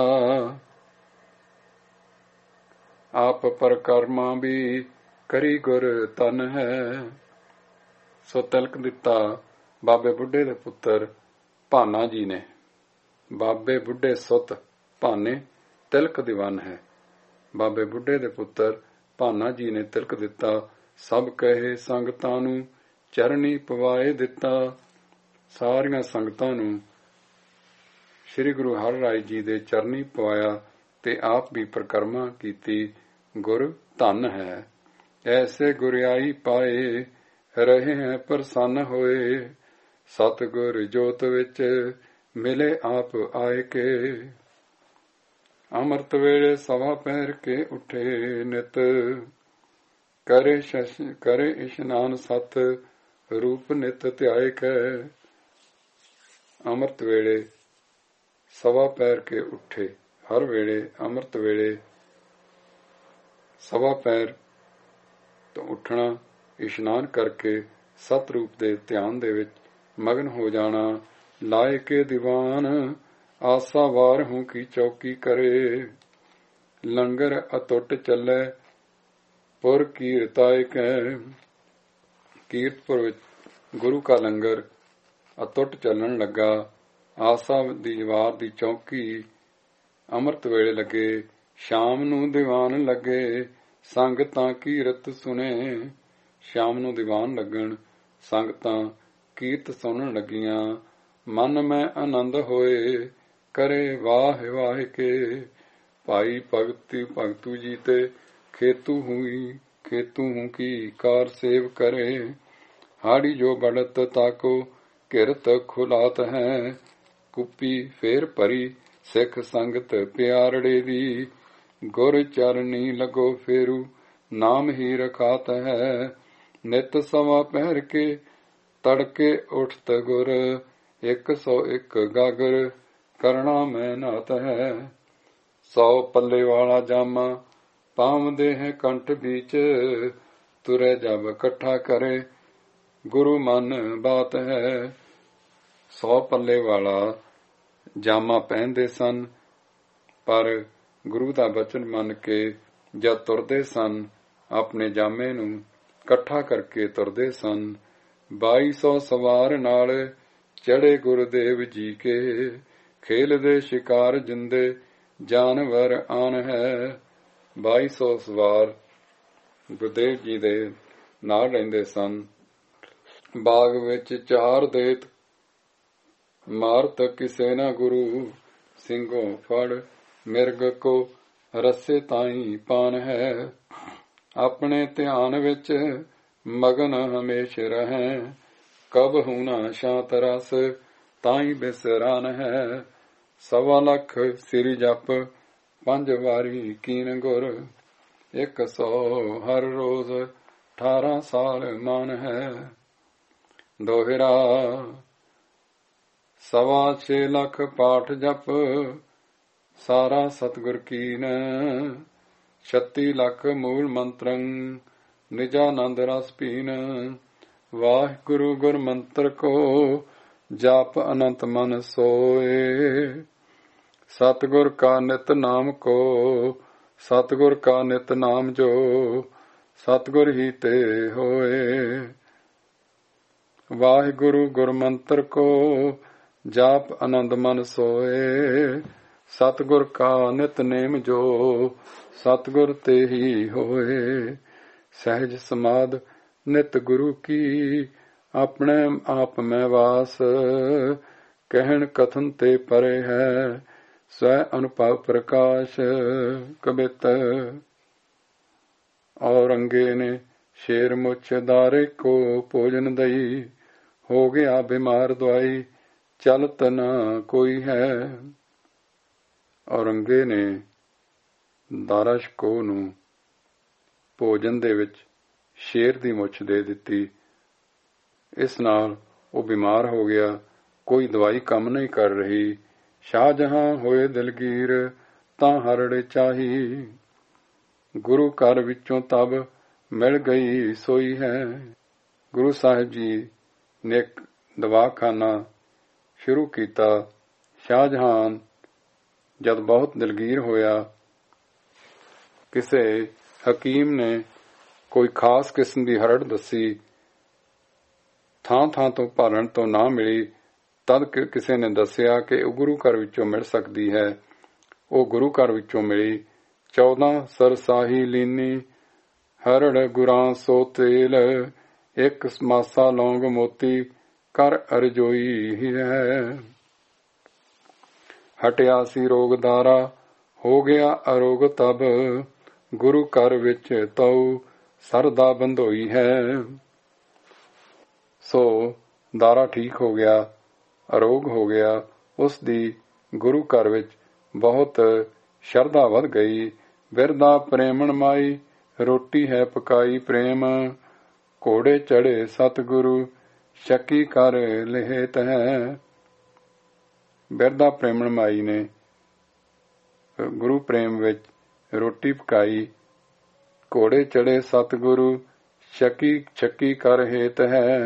ਆਪ ਪਰਕਰਮਾ ਵੀ ਕਰੀ ਗੁਰ ਤਨ ਹੈ। ਸੋ ਤਿਲਕ ਦਿੱਤਾ ਬਾਬੇ ਬੁੱਢੇ ਦੇ ਪੁੱਤਰ ਭਾਨਾ ਜੀ ਨੇ। ਬਾਬੇ ਬੁੱਢੇ ਸੁਤ ਭਾਨੇ ਤਿਲਕ ਦੀਵਾਨ ਹੈ। ਬਾਬੇ ਬੁੱਢੇ ਦੇ ਪੁੱਤਰ ਭਾਨਾ ਜੀ ਨੇ ਤਿਲਕ ਦਿੱਤਾ। ਸਭ ਕਹੇ ਸੰਗਤਾਂ ਨੂੰ ਚਰਨੀ ਪਵਾਏ ਦਿੱਤਾ। ਸਾਰੀਆਂ ਸੰਗਤਾਂ ਨੂੰ ਸ੍ਰੀ ਗੁਰੂ ਹਰਿ ਰਾਏ ਜੀ ਦੇ ਚਰਨੀ ਪਵਾਇਆ ਤੇ ਆਪ ਵੀ ਪ੍ਰਕਰਮਾ ਕੀਤੀ। ਗੁਰ ਧਨ ਹੈ, ਐਸੇ ਗੁਰਿਆਈ ਪਾਏ, ਰਹੇ ਹੈ ਪ੍ਰਸੰਨ ਹੋਏ। ਸਤਿਗੁਰ ਜੋਤ ਵਿੱਚ ਮਿਲੇ ਆਪ ਆਏ ਕੇ, ਅੰਮ੍ਰਿਤ ਵੇਲੇ ਸਵਾ ਪਹਿਰ ਕੇ ਉੱਠੇ ਨਿਤ, ਕਰੇ ਇਸ਼ਨਾਨ ਸਤ ਰੂਪ ਨਿਤ ਧਿਆਏ ਕੈ। ਅੰਮ੍ਰਿਤ ਵੇਲੇ ਸਵਾ ਪਹਿਰ ਕੇ ਉੱਠੇ, ਹਰ ਵੇਲੇ ਅੰਮ੍ਰਿਤ ਵੇਲੇ ਸਵਾ ਪੈਰ ਤੋਂ ਉੱਠਣਾ, ਇਸ਼ਨਾਨ ਕਰਕੇ ਸਤਰੂਪ ਦੇ ਧਿਆਨ ਦੇ ਵਿੱਚ ਮਗਨ ਹੋ ਜਾਣਾ। ਲਾਏ ਕੇ ਦੀਵਾਨ ਆਸਾ ਵਾਰ ਹੂੰ ਕੀ ਚੌਕੀ ਕਰੇ, ਲੰਗਰ ਅਟੁੱਟ ਚੱਲੇ ਪੁਰ ਕੀਰਤਾਇ ਕੈ। ਕੀਰਤਪੁਰ ਵਿੱਚ ਗੁਰੂ ਕਾ ਲੰਗਰ ਅਟੁੱਟ ਚੱਲਣ ਲੱਗਾ। ਆਸਾ ਦੀ ਵਾਰ ਦੀ ਚੌਕੀ ਅੰਮ੍ਰਿਤ ਵੇਲੇ ਲੱਗੇ। ਸ਼ਾਮ ਨੂੰ ਦੀਵਾਨ ਲੱਗੇ ਸੰਗਤਾਂ ਕੀਰਤ ਸੁਣੇ। ਸ਼ਾਮ ਨੂੰ ਦੀਵਾਨ ਲੱਗਣ, ਸੰਗਤਾਂ ਕੀਰਤ ਸੁਣਨ ਲੱਗੀਆਂ। ਮਨ ਮੈਂ ਆਨੰਦ ਹੋਏ ਕਰੇ ਵਾਹ ਵਾਹ ਕੇ, ਭਾਈ ਭਗਤੂ ਜੀ ਤੇ ਖੇਤੂ ਹੂੰ ਕੀ ਕਾਰ ਸੇਵ ਕਰੇ। ਹਾੜੀ ਜੋ ਬੜਤ ਤਾਕੋ ਕਿਰਤ ਖੁਲਾਤ ਹੈ, ਕੁੱਪੀ ਫੇਰ ਭਰੀ ਸਿੱਖ ਸੰਗਤ ਪਿਆਰੜੇ ਦੀ। ਗੁਰ ਚਰਨੀ ਲੱਗੋ ਫੇਰੂ ਨਾਮ ਹੀ ਰਖਾਤ ਹੈ, ਨਿਤ ਸਵਾ ਪਹਿਰ ਕੇ ਤੜਕੇ ਉੱਠਤ ਗੁਰ। 101 ਗਾਗਰ ਕਰਣਾ ਮਿਹਨਤ ਹੈ, 100 ਪੱਲੇ ਵਾਲਾ ਜਾਮਾ ਪਾਵਦੇ ਹੈ ਕੰਠ ਵਿੱਚ। ਤੁਰੇ ਜਬ ਇਕੱਠਾ ਕਰੇ ਗੁਰੂ ਮਨ ਬਾਤ ਹੈ। 100 ਪੱਲੇ ਵਾਲਾ ਜਾਮਾ ਪਹਿਨਦੇ ਸਨ, ਪਰ ਗੁਰੂ ਦਾ ਬਚਨ ਮੰਨ ਕੇ ਜਦ ਤੁਰਦੇ ਸਨ ਆਪਣੇ ਜਾਮੇ ਨੂੰ ਇਕੱਠਾ ਕਰਕੇ ਤੁਰਦੇ ਸਨ। 2200 ਸਵਾਰ ਨਾਲ ਚੜੇ ਗੁਰਦੇਵ ਜੀ ਕੇ, ਖੇਲਦੇ ਸ਼ਿਕਾਰ ਜਿੰਦੇ ਜਾਨਵਰ ਆਨ ਹੈ। 2200 ਸਵਾਰ ਗੁਰਦੇਵ ਜੀ ਦੇ ਨਾਲ ਰਹਿੰਦੇ ਸਨ। ਬਾਗ ਵਿੱਚ 4 ਦੇਤ ਮਾਰਤ ਕਿਸੇ ਨਾ ਗੁਰੂ, ਸਿੰਘੋਂ ਫੜ ਮਿਰਗ ਕੋ ਰੱਸੇ ਤਾਈ ਪਾਨ ਹੈ। ਆਪਣੇ ਧਿਆਨ ਵਿੱਚ ਮਗਨ ਹਮੇਸ਼ ਰਹੈ, ਕਬਹੂ ਨਾ ਸ਼ਾਂਤ ਰਸ ਤਾਈ ਬਿਸਰਾਨ ਹੈ। 1.25 ਲੱਖ ਸ੍ਰੀ ਜਪ 5 ਵਾਰੀ ਕੀਨ ਗੁਰ, 100 ਹਰ ਰੋਜ਼ 18 ਸਾਲ ਮਾਨ ਹੈ। ਦੋਹਰਾ 6.25 ਲੱਖ ਪਾਠ ਜਪ ਸਾਰਾ ਸਤਿਗੁਰ ਕੀਨ, 36 ਲੱਖ ਮੂਲ ਮੰਤਰੰ ਨਿਜਾਨੰਦ ਰਸ ਪੀਨ। ਵਾਹਿਗੁਰੂ ਗੁਰ ਮੰਤਰ ਕੋ ਜਪ ਅਨੰਤ ਮਨ ਸੋਏ, ਸਤਿਗੁਰ ਕਾ ਨਿਤ ਨਾਮ ਕੋ ਸਤਿਗੁਰ ਕਾ ਨਿਤ ਨਾਮ ਜੋ, ਸਤਿਗੁਰ ਹੀ ਤੇ ਹੋਏ। ਵਾਹਿਗੁਰੂ ਗੁਰ ਮੰਤਰ ਕੋ ਜਾਪ ਆਨੰਦ ਮਨ ਸੋਏ, ਸਤਿਗੁਰ ਕਾ ਨਿਤ ਨੇਮ ਜੋ, ਸਤਿਗੁਰ ਤੇ ਹੀ ਹੋਏ। ਸਹਿਜ ਸਮਾਧ ਨਿਤ ਗੁਰੂ ਕੀ ਆਪਣੇ ਆਪ ਮੈਂ ਵਾਸ, ਕਹਿਣ ਕਥਨ ਤੇ ਪਰੇ ਹੈ ਸਵੈ ਅਨੁਭਵ ਪ੍ਰਕਾਸ਼। ਕਬਿਤ ਔਰੰਗੇ ਨੇ ਸ਼ੇਰ ਮੁੱਛ ਦਾਰੇ ਕੋ ਭੋਜਨ ਦਈ, ਹੋ ਗਿਆ ਬਿਮਾਰ ਦਵਾਈ ਚਲਤ ਨਾ ਕੋਈ ਹੈ। ਔਰੰਗੇ ਨੇ ਦਾਰਾਸ਼ਕੋ ਨੂੰ ਭੋਜਨ ਦੇ ਵਿੱਚ ਸ਼ੇਰ ਦੀ ਮੁੱਛ ਦੇ ਦਿੱਤੀ। ਇਸ ਨਾਲ ਉਹ ਬਿਮਾਰ ਹੋ ਗਿਆ, ਕੋਈ ਦਵਾਈ ਕੰਮ ਨਹੀਂ ਕਰ ਰਹੀ। ਸ਼ਾਹਜਹਾਂ ਹੋਏ ਦਿਲਗੀਰ ਤਾਂ ਹਰੜ ਚਾਹੀ, ਗੁਰੂ ਘਰ ਵਿੱਚੋਂ ਤਬ ਮਿਲ ਗਈ ਸੋਈ ਹੈ। ਗੁਰੂ ਸਾਹਿਬ ਜੀ ਨੇ ਇੱਕ ਦਵਾਖਾਨਾ ਸ਼ੁਰੂ ਕੀਤਾ। ਸ਼ਾਹਜਹਾਂ ਜਦ ਬਹੁਤ ਦਿਲਗੀਰ ਹੋਇਆ, ਕਿਸੇ ਹਕੀਮ ਨੇ ਕੋਈ ਖਾਸ ਕਿਸਮ ਦੀ ਹਰੜ ਦੱਸੀ, ਥਾਂ ਥਾਂ ਤੋਂ ਭਾਲਣ ਤੋਂ ਨਾ ਮਿਲੀ। ਤਦ ਕਿਸੇ ਨੇ ਦੱਸਿਆ ਕਿ ਉਹ ਗੁਰੂ ਘਰ ਵਿੱਚੋਂ ਮਿਲ ਸਕਦੀ ਹੈ। ਉਹ ਗੁਰੂ ਘਰ ਵਿੱਚੋਂ ਮਿਲੀ। 14 ਸਰਸਾਹੀ ਲੀਨੀ ਹਰੜ ਗੁਰਾਂ ਸੋ ਤੇਲ, ਇੱਕ ਮਾਸਾ ਲੌਂਗ ਮੋਤੀ ਕਰ ਅਰਜੋਈ ਹੀ ਹੈ। ਹਟਿਆ ਸੀ ਰੋਗ ਦਾਰਾ ਹੋ ਗਿਆ ਅਰੋਗ ਤਬ, ਗੁਰੂ ਘਰ ਵਿੱਚ ਤਉ ਸਰਦਾ ਬੰਧੋਈ ਹੈ। ਸੋ ਦਾਰਾ ਠੀਕ ਹੋ ਗਿਆ, ਅਰੋਗ ਹੋ ਗਿਆ। ਉਸ ਦੀ ਗੁਰੂ ਘਰ ਵਿੱਚ ਬਹੁਤ ਸ਼ਰਧਾ ਵੱਧ ਗਈ। ਬਿਰਦਾ ਪ੍ਰੇਮਣ ਮਾਈ ਰੋਟੀ ਹੈ ਪਕਾਈ ਪ੍ਰੇਮ, ਘੋੜੇ ਚੜੇ ਸਤਿਗੁਰੂ ਸ਼ੱਕੀ ਕਰ ਲਿਹੇਤ ਹੈ। ਬਿਰਦਾ ਪ੍ਰੇਮਣ ਮਾਈ ਨੇ ਗੁਰੂ ਪ੍ਰੇਮ ਵਿੱਚ ਰੋਟੀ ਪਕਾਈ ਘੋੜੇ ਚੜੇ ਸਤਿਗੁਰੂ ਚੱਕੀ ਚੱਕੀ ਕਰ ਹੇਤ ਹੈ।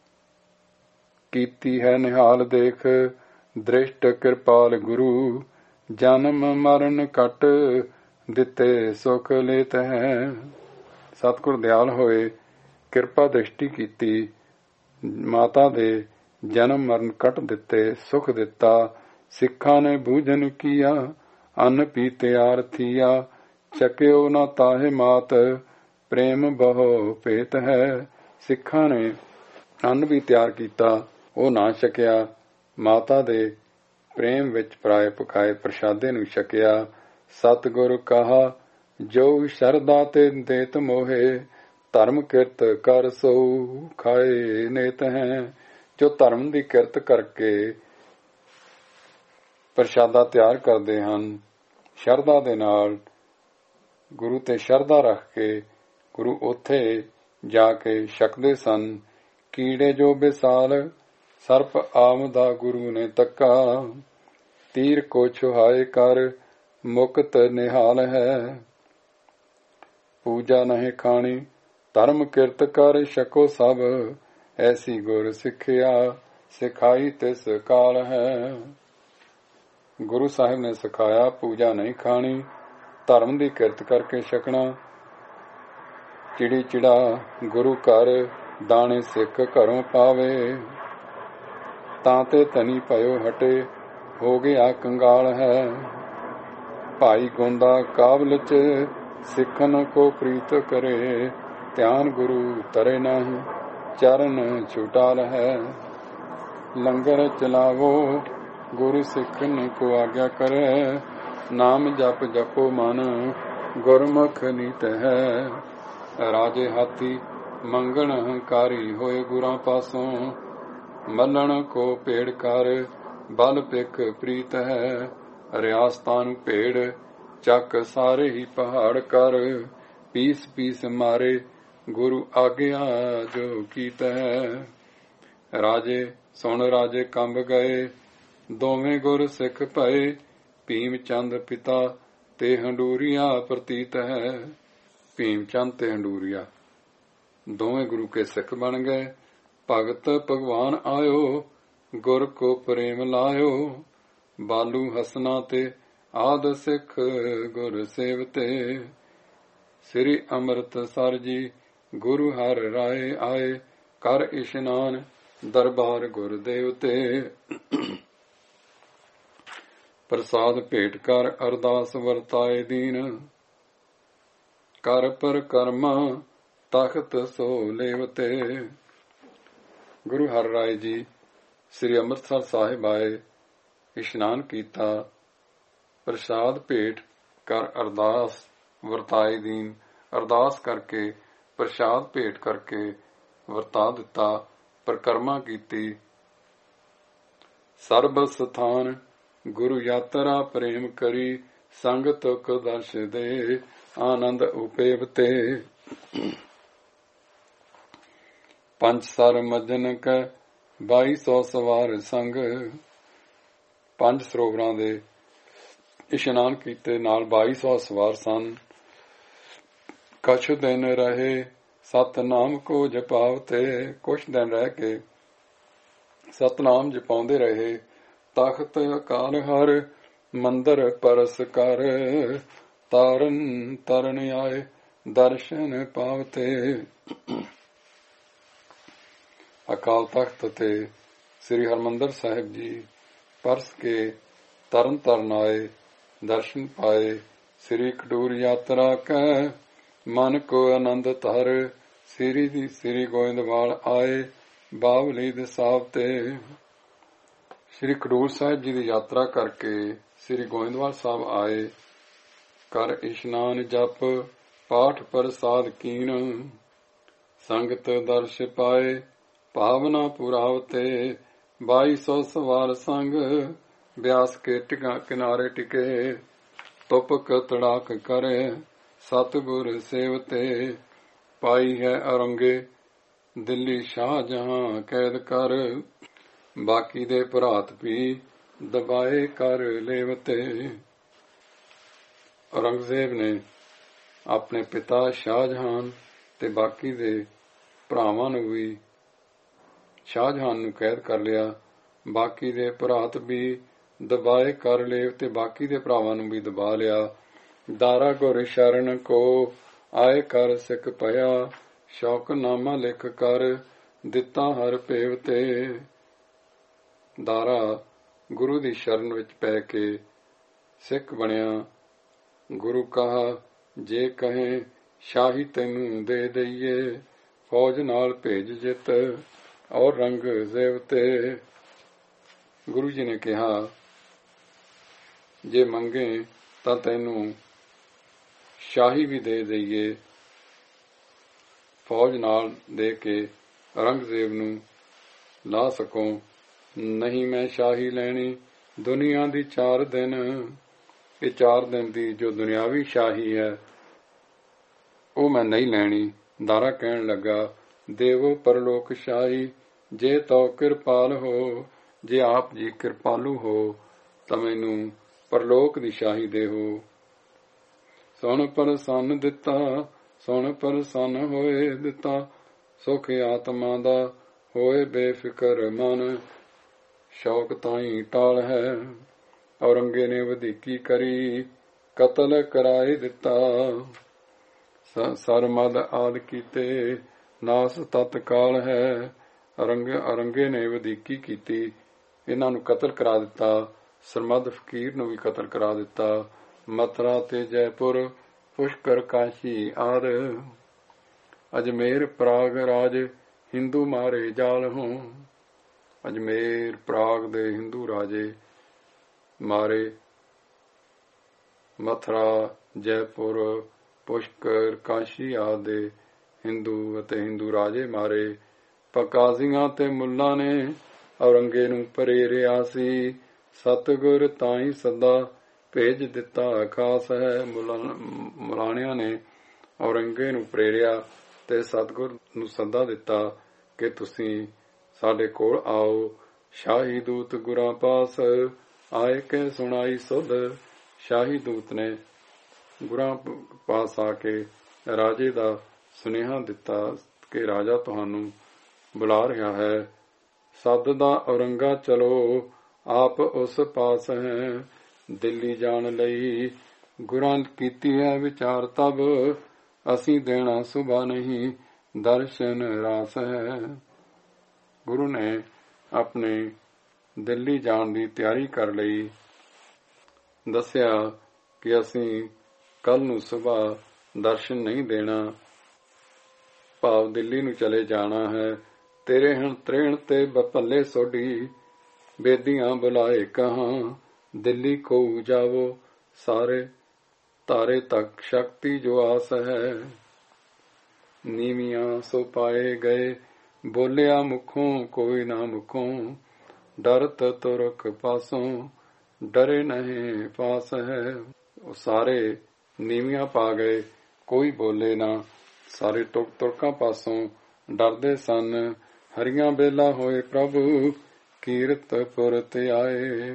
ਕੀਤੀ ਹੈ ਨਿਹਾਲ ਦੇਖ ਦ੍ਰਿਸ਼ਟ ਕਿਰਪਾਲ ਗੁਰੂ। ਜਨਮ ਮਰਨ ਕੱਟ ਦਿੱਤੇ ਸੁਖ ਲੇਤ ਹੈ। ਸਤਿਗੁਰ ਦਿਆਲ ਹੋਏ, ਕਿਰਪਾ ਦ੍ਰਿਸ਼ਟੀ ਕੀਤੀ, ਮਾਤਾ ਦੇ ਜਨਮ ਮਰਨ ਕੱਟ ਦਿੱਤੇ, ਸੁਖ ਦਿੱਤਾ। ਸਿੱਖਾਂ ਨੇ ਬੂਝਨ ਕੀਆ, ਅੰਨ ਪੀ ਤਿਆਰ ਥੀਆ। ਚੱਕਿਓ ਨਾ ਤਾਹੇ ਮਾਤ, ਪ੍ਰੇਮ ਬਹੁ ਭੇਤ ਹੈ। ਸਿੱਖਾਂ ਨੇ ਅੰਨ ਵੀ ਤਿਆਰ ਕੀਤਾ, ਉਹ ਨਾ ਛਕਿਆ। ਮਾਤਾ ਦੇ ਪ੍ਰੇਮ ਵਿੱਚ ਪਰਾਏ ਪਕਾਏ ਪ੍ਰਸ਼ਾਦੇ ਨੂੰ ਛਕਿਆ। ਸਤਿਗੁਰ ਕਹਾ ਜੋ ਸ਼ਰਧਾ ਤੇ ਦੇਤ ਮੋਹੇ, ਧਰਮ ਕਿਰਤ ਕਰ ਸੋ ਖਾਏ ਨੇਤ ਹੈ। ਜੋ ਧਰਮ ਦੀ ਕਿਰਤ ਕਰਕੇ ਪ੍ਰਸ਼ਾਦਾ ਤਿਆਰ ਕਰਦੇ ਹਨ, ਸ਼ਰਧਾ ਦੇ ਨਾਲ, ਗੁਰੂ ਤੇ ਸ਼ਰਧਾ ਰੱਖ ਕੇ ਗੁਰੂ ਉੱਥੇ ਜਾ ਕੇ ਛਕਦੇ ਸਨ। ਕੀੜੇ ਜੋ ਬਿਸਾਲ ਸਰਪ ਆਮਦਾ ਗੁਰੂ ਨੇ ਤੱਕਾ। ਤੀਰ ਕੋ ਛੁਹਾਏ ਕਰ ਮੁਕਤ ਨਿਹਾਲ ਹੈ। ਪੂਜਾ ਨਹੀਂ ਖਾਣੀ ਧਰਮ ਕਿਰਤ ਕਰ ਛਕੋ ਸਭ। ਐਸੀ ਗੁਰ ਸਿੱਖਿਆ ਸਿਖਾਈ ਤਿਸ ਕਾਲ ਹੈ। ਗੁਰੂ ਸਾਹਿਬ ਨੇ ਸਿਖਾਇਆ ਪੂਜਾ ਨਹੀਂ ਖਾਣੀ, ਧਰਮ ਦੀ ਕਿਰਤ ਕਰਕੇ ਛਕਣਾ। ਚਿੜੀ ਚਿੜਾ ਗੁਰੂ ਘਰ ਦਾਣੇ ਸਿੱਖ ਘਰੋਂ ਪਾਵੇ। ਤਾਂ ਤੇ ਧਨੀ ਭਇਓ ਹਟੇ ਹੋ ਗਿਆ ਕੰਗਾਲ ਹੈ। ਭਾਈ ਗੋਂਦਾ ਕਾਬਲ ਚ ਸਿੱਖਨ ਕੋ ਪ੍ਰੀਤ ਕਰੇ। ਧਿਆਨ ਗੁਰੂ ਤਰੇ ਨਹੀਂ ਚਰਨ ਛੁਟਾਲ ਹੈ। ਲੰਗਰ ਚਲਾਵੋ ਗੁਰੂ ਸਿੱਖਨ ਕੋ ਆਗਿਆ ਕਰੇ। ਨਾਮ ਜਪ ਜਪੋ ਮਨ ਗੁਰਮੁਖ ਨੀਤ ਹੈ। ਰਾਜੇ ਹਾਥੀ ਮੰਗਣ ਹੰਕਾਰੀ ਹੋਏ ਗੁਰਾਂ ਪਾਸੋਂ। ਮੱਲਣ ਕੋ ਭੇੜ ਕਰ ਬਲ ਪਿਖ ਪ੍ਰੀਤ ਹੈ। ਰਿਆਸਤਾਂ ਨੂੰ ਭੇੜ ਚੱਕ ਸਾਰੇ ਹੀ ਪਹਾੜ ਕਰ। ਪੀਸ ਪੀਸ ਮਾਰੇ ਗੁਰੂ ਆਗਿਆ ਜੋ ਕੀਤ ਹੈ। ਰਾਜੇ ਸੁਣ ਰਾਜੇ ਕੰਬ ਗਏ, ਦੋਵੇਂ ਗੁਰ ਸਿੱਖ ਭਏ। ਭੀਮ ਚੰਦ ਪਿਤਾ ਤੇ ਹੰਡੂਰੀਆ ਪ੍ਰਤੀਤ ਹੈ। ਭੀਮ ਚੰਦ ਤੇ ਹੰਡੂਰੀਆ ਦੋਵੇਂ ਗੁਰੂ ਕੇ ਸਿੱਖ ਬਣ ਗਏ। ਭਗਤ ਭਗਵਾਨ ਆਇਓ ਗੁਰ ਕੋ ਪ੍ਰੇਮ ਲਾਇਓ। ਬਾਲੂ ਹਸਨਾ ਤੇ ਆਦ ਸਿੱਖ ਗੁਰ ਸੇਵਤੇ। ਸ੍ਰੀ ਅੰਮ੍ਰਿਤਸਰ ਜੀ ਗੁਰੂ ਹਰ ਰਾਏ ਆਏ। ਕਰ ਇਸ਼ਨਾਨ ਦਰਬਾਰ ਗੁਰਦੇਵ ਤੇ। ਪ੍ਰਸਾਦ ਭੇਟ ਕਰ ਅਰਦਾਸ ਵਰਤਾਏ ਦੀਨ। ਕਰ ਪਰ ਕਰਮਾ ਤਖਤ ਸੋ ਲੇਵਤੇ। ਗੁਰੂ ਹਰ ਰਾਏ ਜੀ ਸ੍ਰੀ ਅੰਮ੍ਰਿਤਸਰ ਸਾਹਿਬ ਆਏ, ਇਸ਼ਨਾਨ ਕੀਤਾ, ਪ੍ਰਸਾਦ ਭੇਟ ਕਰ ਅਰਦਾਸ ਵਰਤਾਏ ਦੀਨ। ਅਰਦਾਸ ਕਰਕੇ ਪ੍ਰਸਾਦ ਭੇਟ ਕਰਕੇ ਵਰਤਾ ਦਿੱਤਾ, ਪਰਿਕਰਮਾ ਕੀਤੀ। ਸਰਬ ਸਥਾਨ ਗੁਰੂ ਯਾਤਰਾ ਪ੍ਰੇਮ ਕਰੀ। ਸੰਗ ਤੁਕ ਦਰਸ਼ ਦੇ ਆਨੰਦ ਉਪੇਵਤੇ। ਪੰਜ ਸਰ ਮਜਨ ਕੈ 2200 ਸਵਾਰ ਸੰਗ। ਪੰਜ ਸਰੋਵਰਾਂ ਦੇ ਇਸ਼ਨਾਨ ਕੀਤੇ, ਨਾਲ 2200 ਸਵਾਰ ਸਨ। ਕਛ ਦਿਨ ਰਹੇ ਸਤਨਾਮ ਕੋ ਜਪਾਵਤੇ। ਕੁਛ ਦਿਨ ਰਹਿ ਕੇ ਸਤਨਾਮ ਜਪਾਉਂਦੇ ਰਹੇ। ਤਖਤ ਅਕਾਲ ਹਰ ਮੰਦਰ ਪਰਸ ਕਰ। ਤਾਰਨ ਤਰਨ ਆਏ ਦਰਸ਼ਨ ਪਾਵਤੇ। ਅਕਾਲ ਤਖਤ ਤੇ ਸ੍ਰੀ ਹਰਿਮੰਦਰ ਸਾਹਿਬ ਜੀ ਪਰਸ ਕੇ ਤਰਨ ਤਰਨ ਆਏ, ਦਰਸ਼ਨ ਪਾਏ। ਸ੍ਰੀ ਖਡੂਰ ਯਾਤਰਾ ਕੈ ਮਨ ਕੋ ਆਨੰਦ ਧਰ। ਸ੍ਰੀ ਗੋਇੰਦਵਾਲ ਆਏ ਬਾਵਲੀ ਦੇ ਸਾਹਿਬ ਤੇ। ਸ੍ਰੀ ਖਡੂਰ ਸਾਹਿਬ ਜੀ ਦੀ ਯਾਤਰਾ ਕਰਕੇ ਸ੍ਰੀ ਗੋਇੰਦਵਾਲ ਸਾਹਿਬ ਆਏ। ਕਰ ਇਸ਼ਨਾਨ ਜਪ ਪਾਠ ਪ੍ਰਸਾਦ ਕੀਨ। ਸੰਗਤ ਦਰਸ਼ ਪਾਏ ਭਾਵਨਾ ਪੁਰਾਵਤੇ। 2200 ਸਵਾਰ ਸੰਗ ਬਿਆਸ ਕੇ ਕਿਨਾਰੇ ਟਿਕੇ। ਤੁਪਕ ਤੜਾਕ ਕਰੇ ਸਤਿਗੁਰ ਸੇਵਤੇ। ਪਾਈ ਹੈ ਔਰੰਗੇ ਦਿੱਲੀ ਸ਼ਾਹਜਹਾਂ ਕੈਦ ਕਰ। ਬਾਕੀ ਦੇ ਭਰਾਤ ਵੀ ਦਬਾਏ ਕਰ ਲੇਵਤੇ। ਔਰੰਗਜ਼ੇਬ ਨੇ ਆਪਣੇ ਪਿਤਾ ਸ਼ਾਹਜਹਾਨ ਤੇ ਬਾਕੀ ਦੇ ਭਰਾਵਾਂ ਨੂੰ ਵੀ ਸ਼ਾਹਜਹਾਨ ਨੂੰ ਕੈਦ ਕਰ ਲਿਆ। ਬਾਕੀ ਦੇ ਭਰਾਤ ਵੀ ਦਬਾਏ ਕਰ ਲਏ ਤੇ ਬਾਕੀ ਦੇ ਭਰਾਵਾਂ ਨੂੰ ਵੀ ਦਬਾ ਲਿਆ। ਦਾਰਾ ਗੁਰ ਸ਼ਰਨ ਕੋ ਆਏ ਕਰ ਸਿੱਖ ਪਿਆ, ਸ਼ੌਕਨਾਮਾ ਲਿਖ ਕਰ ਦਿੱਤਾ ਹਰ ਭੇਵ ਤੇ। ਦਾਰਾ ਗੁਰੂ ਦੀ ਸ਼ਰਨ ਵਿੱਚ ਪੈ ਕੇ ਸਿੱਖ ਬਣਿਆ। ਗੁਰੂ ਕਹਾ ਜੇ ਕਹੇ ਸ਼ਾਹੀ ਤੈਨੂੰ ਦੇ ਦਈਏ, ਫੌਜ ਨਾਲ ਭੇਜ ਜਿੱਤ ਔਰ ਰੰਗ ਜ਼ੇਬ ਤੇ। ਗੁਰੂ ਜੀ ਨੇ ਕਿਹਾ ਜੇ ਮੰਗੇ ਤਾਂ ਤੈਨੂੰ ਸ਼ਾਹੀ ਵੀ ਦੇ ਦਈਏ, ਫੌਜ ਨਾਲ ਦੇ ਕੇ ਔਰੰਗਜ਼ੇਬ ਨੂੰ ਲਾ ਸਕੋ। ਨਹੀਂ ਮੈਂ ਸ਼ਾਹੀ ਲੈਣੀ ਦੁਨੀਆ ਦੀ 4 ਦਿਨ। ਇਹ 4 ਦਿਨ ਦੀ ਜੋ ਦੁਨਿਆਵੀ ਸ਼ਾਹੀ ਹੈ ਉਹ ਮੈਂ ਨਹੀਂ ਲੈਣੀ। ਦਾਰਾ ਕਹਿਣ ਲੱਗਾ ਦੇਵੋ ਪਰਲੋਕ ਸ਼ਾਹੀ, ਜੇ ਤੋ ਕਿਰਪਾਲ ਹੋ। ਜੇ ਆਪ ਜੀ ਕਿਰਪਾਲੂ ਹੋ ਤਾਂ ਮੈਨੂੰ ਪਰਲੋਕ ਦੀ ਸ਼ਾਹੀ ਦੇਵੋ। ਸੁਣ ਪ੍ਰਸੰਨ ਦਿੱਤਾ, ਸੁਣ ਪ੍ਰਸੰਨ ਹੋਏ ਦਿੱਤਾ, ਸੁਖ ਆਤਮਾ ਦਾ ਹੋਏ ਬੇਫਿਕਰ ਮਨ। ਸ਼ੌਕ ਤਾਈਂ ਟਾਲ ਹੈ ਔਰੰਗੇ ਨੇ ਵਧੀਕੀ ਕਰੀ, ਕਤਲ ਕਰਾਏ ਦਿੱਤਾ। ਸਰਮਦ ਆਦ ਕੀਤੇ ਨਾਸ ਤਤਕਾਲ ਹੈ। ਔਰੰਗੇ ਨੇ ਵਧੀਕੀ ਕੀਤੀ, ਇਹਨਾਂ ਨੂੰ ਕਤਲ ਕਰਾ ਦਿੱਤਾ। ਸਰਮਦ ਫਕੀਰ ਨੂੰ ਵੀ ਕਤਲ ਕਰਾ ਦਿੱਤਾ। ਮਥੁਰਾ ਤੇ ਜੈਪੁਰ ਪੁਸ਼ਕਰ ਕਾਸ਼ੀ ਆਦ, ਅਜਮੇਰ ਪ੍ਰਾਗ ਰਾਜ ਹਿੰਦੂ ਮਾਰੇ ਜਾਲ ਹੋਂ। ਅਜਮੇਰ ਪ੍ਰਾਗ ਦੇ ਹਿੰਦੂ ਰਾਜੇ ਮਾਰੇ। ਮਥੁਰਾ ਜੈਪੁਰ ਪੁਸ਼ਕਰ ਕਾਸ਼ੀ ਆਦਿ ਦੇ ਹਿੰਦੂ ਅਤੇ ਹਿੰਦੂ ਰਾਜੇ ਮਾਰੇ। ਕਾਜ਼ੀਆਂ ਤੇ ਮੁੱਲਾਂ ਨੇ ਔਰੰਗੇ ਨੂੰ ਪ੍ਰੇਰਿਆ ਸੀ, ਸਤਿਗੁਰ ਤਾਈਂ ਸਦਾ ਭੇਜ ਦਿੱਤਾ ਖਾਸ ਹੈ। ਮੁਲਾਣਿਆਂ ਨੇ ਔਰੰਗੇ ਨੂੰ ਪ੍ਰੇਰਿਆ ਤੇ ਸਤਿਗੁਰ ਨੂੰ ਸੱਦਾ ਦਿੱਤਾ ਕਿ ਤੁਸੀਂ ਸਾਡੇ ਕੋਲ ਆਓ। ਸ਼ਾਹੀ ਦੂਤ ਗੁਰਾਂ ਪਾਸ ਆਏ ਕੇ ਸੁਣਾਈ ਸੁਧ। ਸ਼ਾਹੀ ਦੂਤ ਨੇ ਗੁਰਾਂ ਪਾਸ ਆ ਕੇ ਰਾਜੇ ਦਾ ਸੁਨੇਹਾ ਦਿੱਤਾ ਕਿ ਰਾਜਾ ਤੁਹਾਨੂੰ ਬੁਲਾ ਰਿਹਾ ਹੈ। ਸੱਦਦਾ ਔਰੰਗਾ ਚਲੋ ਆਪ ਉਸ ਪਾਸ ਹੈ। ਦਿੱਲੀ ਜਾਣ ਲਈ ਗੁਰਾਂ ਕੀਤੀ ਹੈ ਵਿਚਾਰ ਤਬ, ਅਸੀਂ ਦੇਣਾ ਸੁਭਾ ਨਹੀਂ ਦਰਸ਼ਨ ਰਾਸ ਹੈ। ਗੁਰੂ ਨੇ ਆਪਣੇ ਦਿੱਲੀ ਜਾਣ ਦੀ ਤਿਆਰੀ ਕਰ ਲਈ। ਦੱਸਿਆ ਕਿ ਅਸੀਂ ਕੱਲ ਨੂੰ ਸੁਬਾਹ ਦਰਸ਼ਨ ਨਹੀਂ ਦੇਣਾ, ਭਾਵ ਦਿੱਲੀ ਨੂੰ ਚਲੇ ਜਾਣਾ ਹੈ। ਤੇਰੇ ਹਣ ਤ੍ਰੇਣ ਤੇ ਭੱਲੇ ਸੋਢੀ, ਬੇਦੀਆਂ ਬੁਲਾਏ ਕਹਾਂ ਦਿੱਲੀ ਕੋ ਜਾਵੋ ਸਾਰੇ। ਤਾਰੇ ਤੱਕ ਸ਼ਕਤੀ ਜੋ ਆਸ ਹੈ। ਨੀਵੀਆਂ ਸੋ ਪਾਏ ਗਏ ਬੋਲਿਆ ਮੁਖੋਂ ਕੋਈ ਨਾ ਮੁਖੋਂ, ਡਰਤ ਤੁਰਕ ਪਾਸੋਂ ਡਰੇ ਨਹੀਂ ਪਾਸ ਹੈ। ਉਹ ਸਾਰੇ ਨੀਵੀਆਂ ਪਾ ਗਏ, ਕੋਈ ਬੋਲੇ ਨਾ। ਸਾਰੇ ਤੁਰਕਾਂ ਪਾਸੋਂ ਡਰਦੇ ਸਨ। ਹਰੀਆਂ ਬੇਲਾ ਹੋਏ ਪ੍ਰਭੂ ਕੀਰਤਪੁਰ ਤੇ ਆਏ।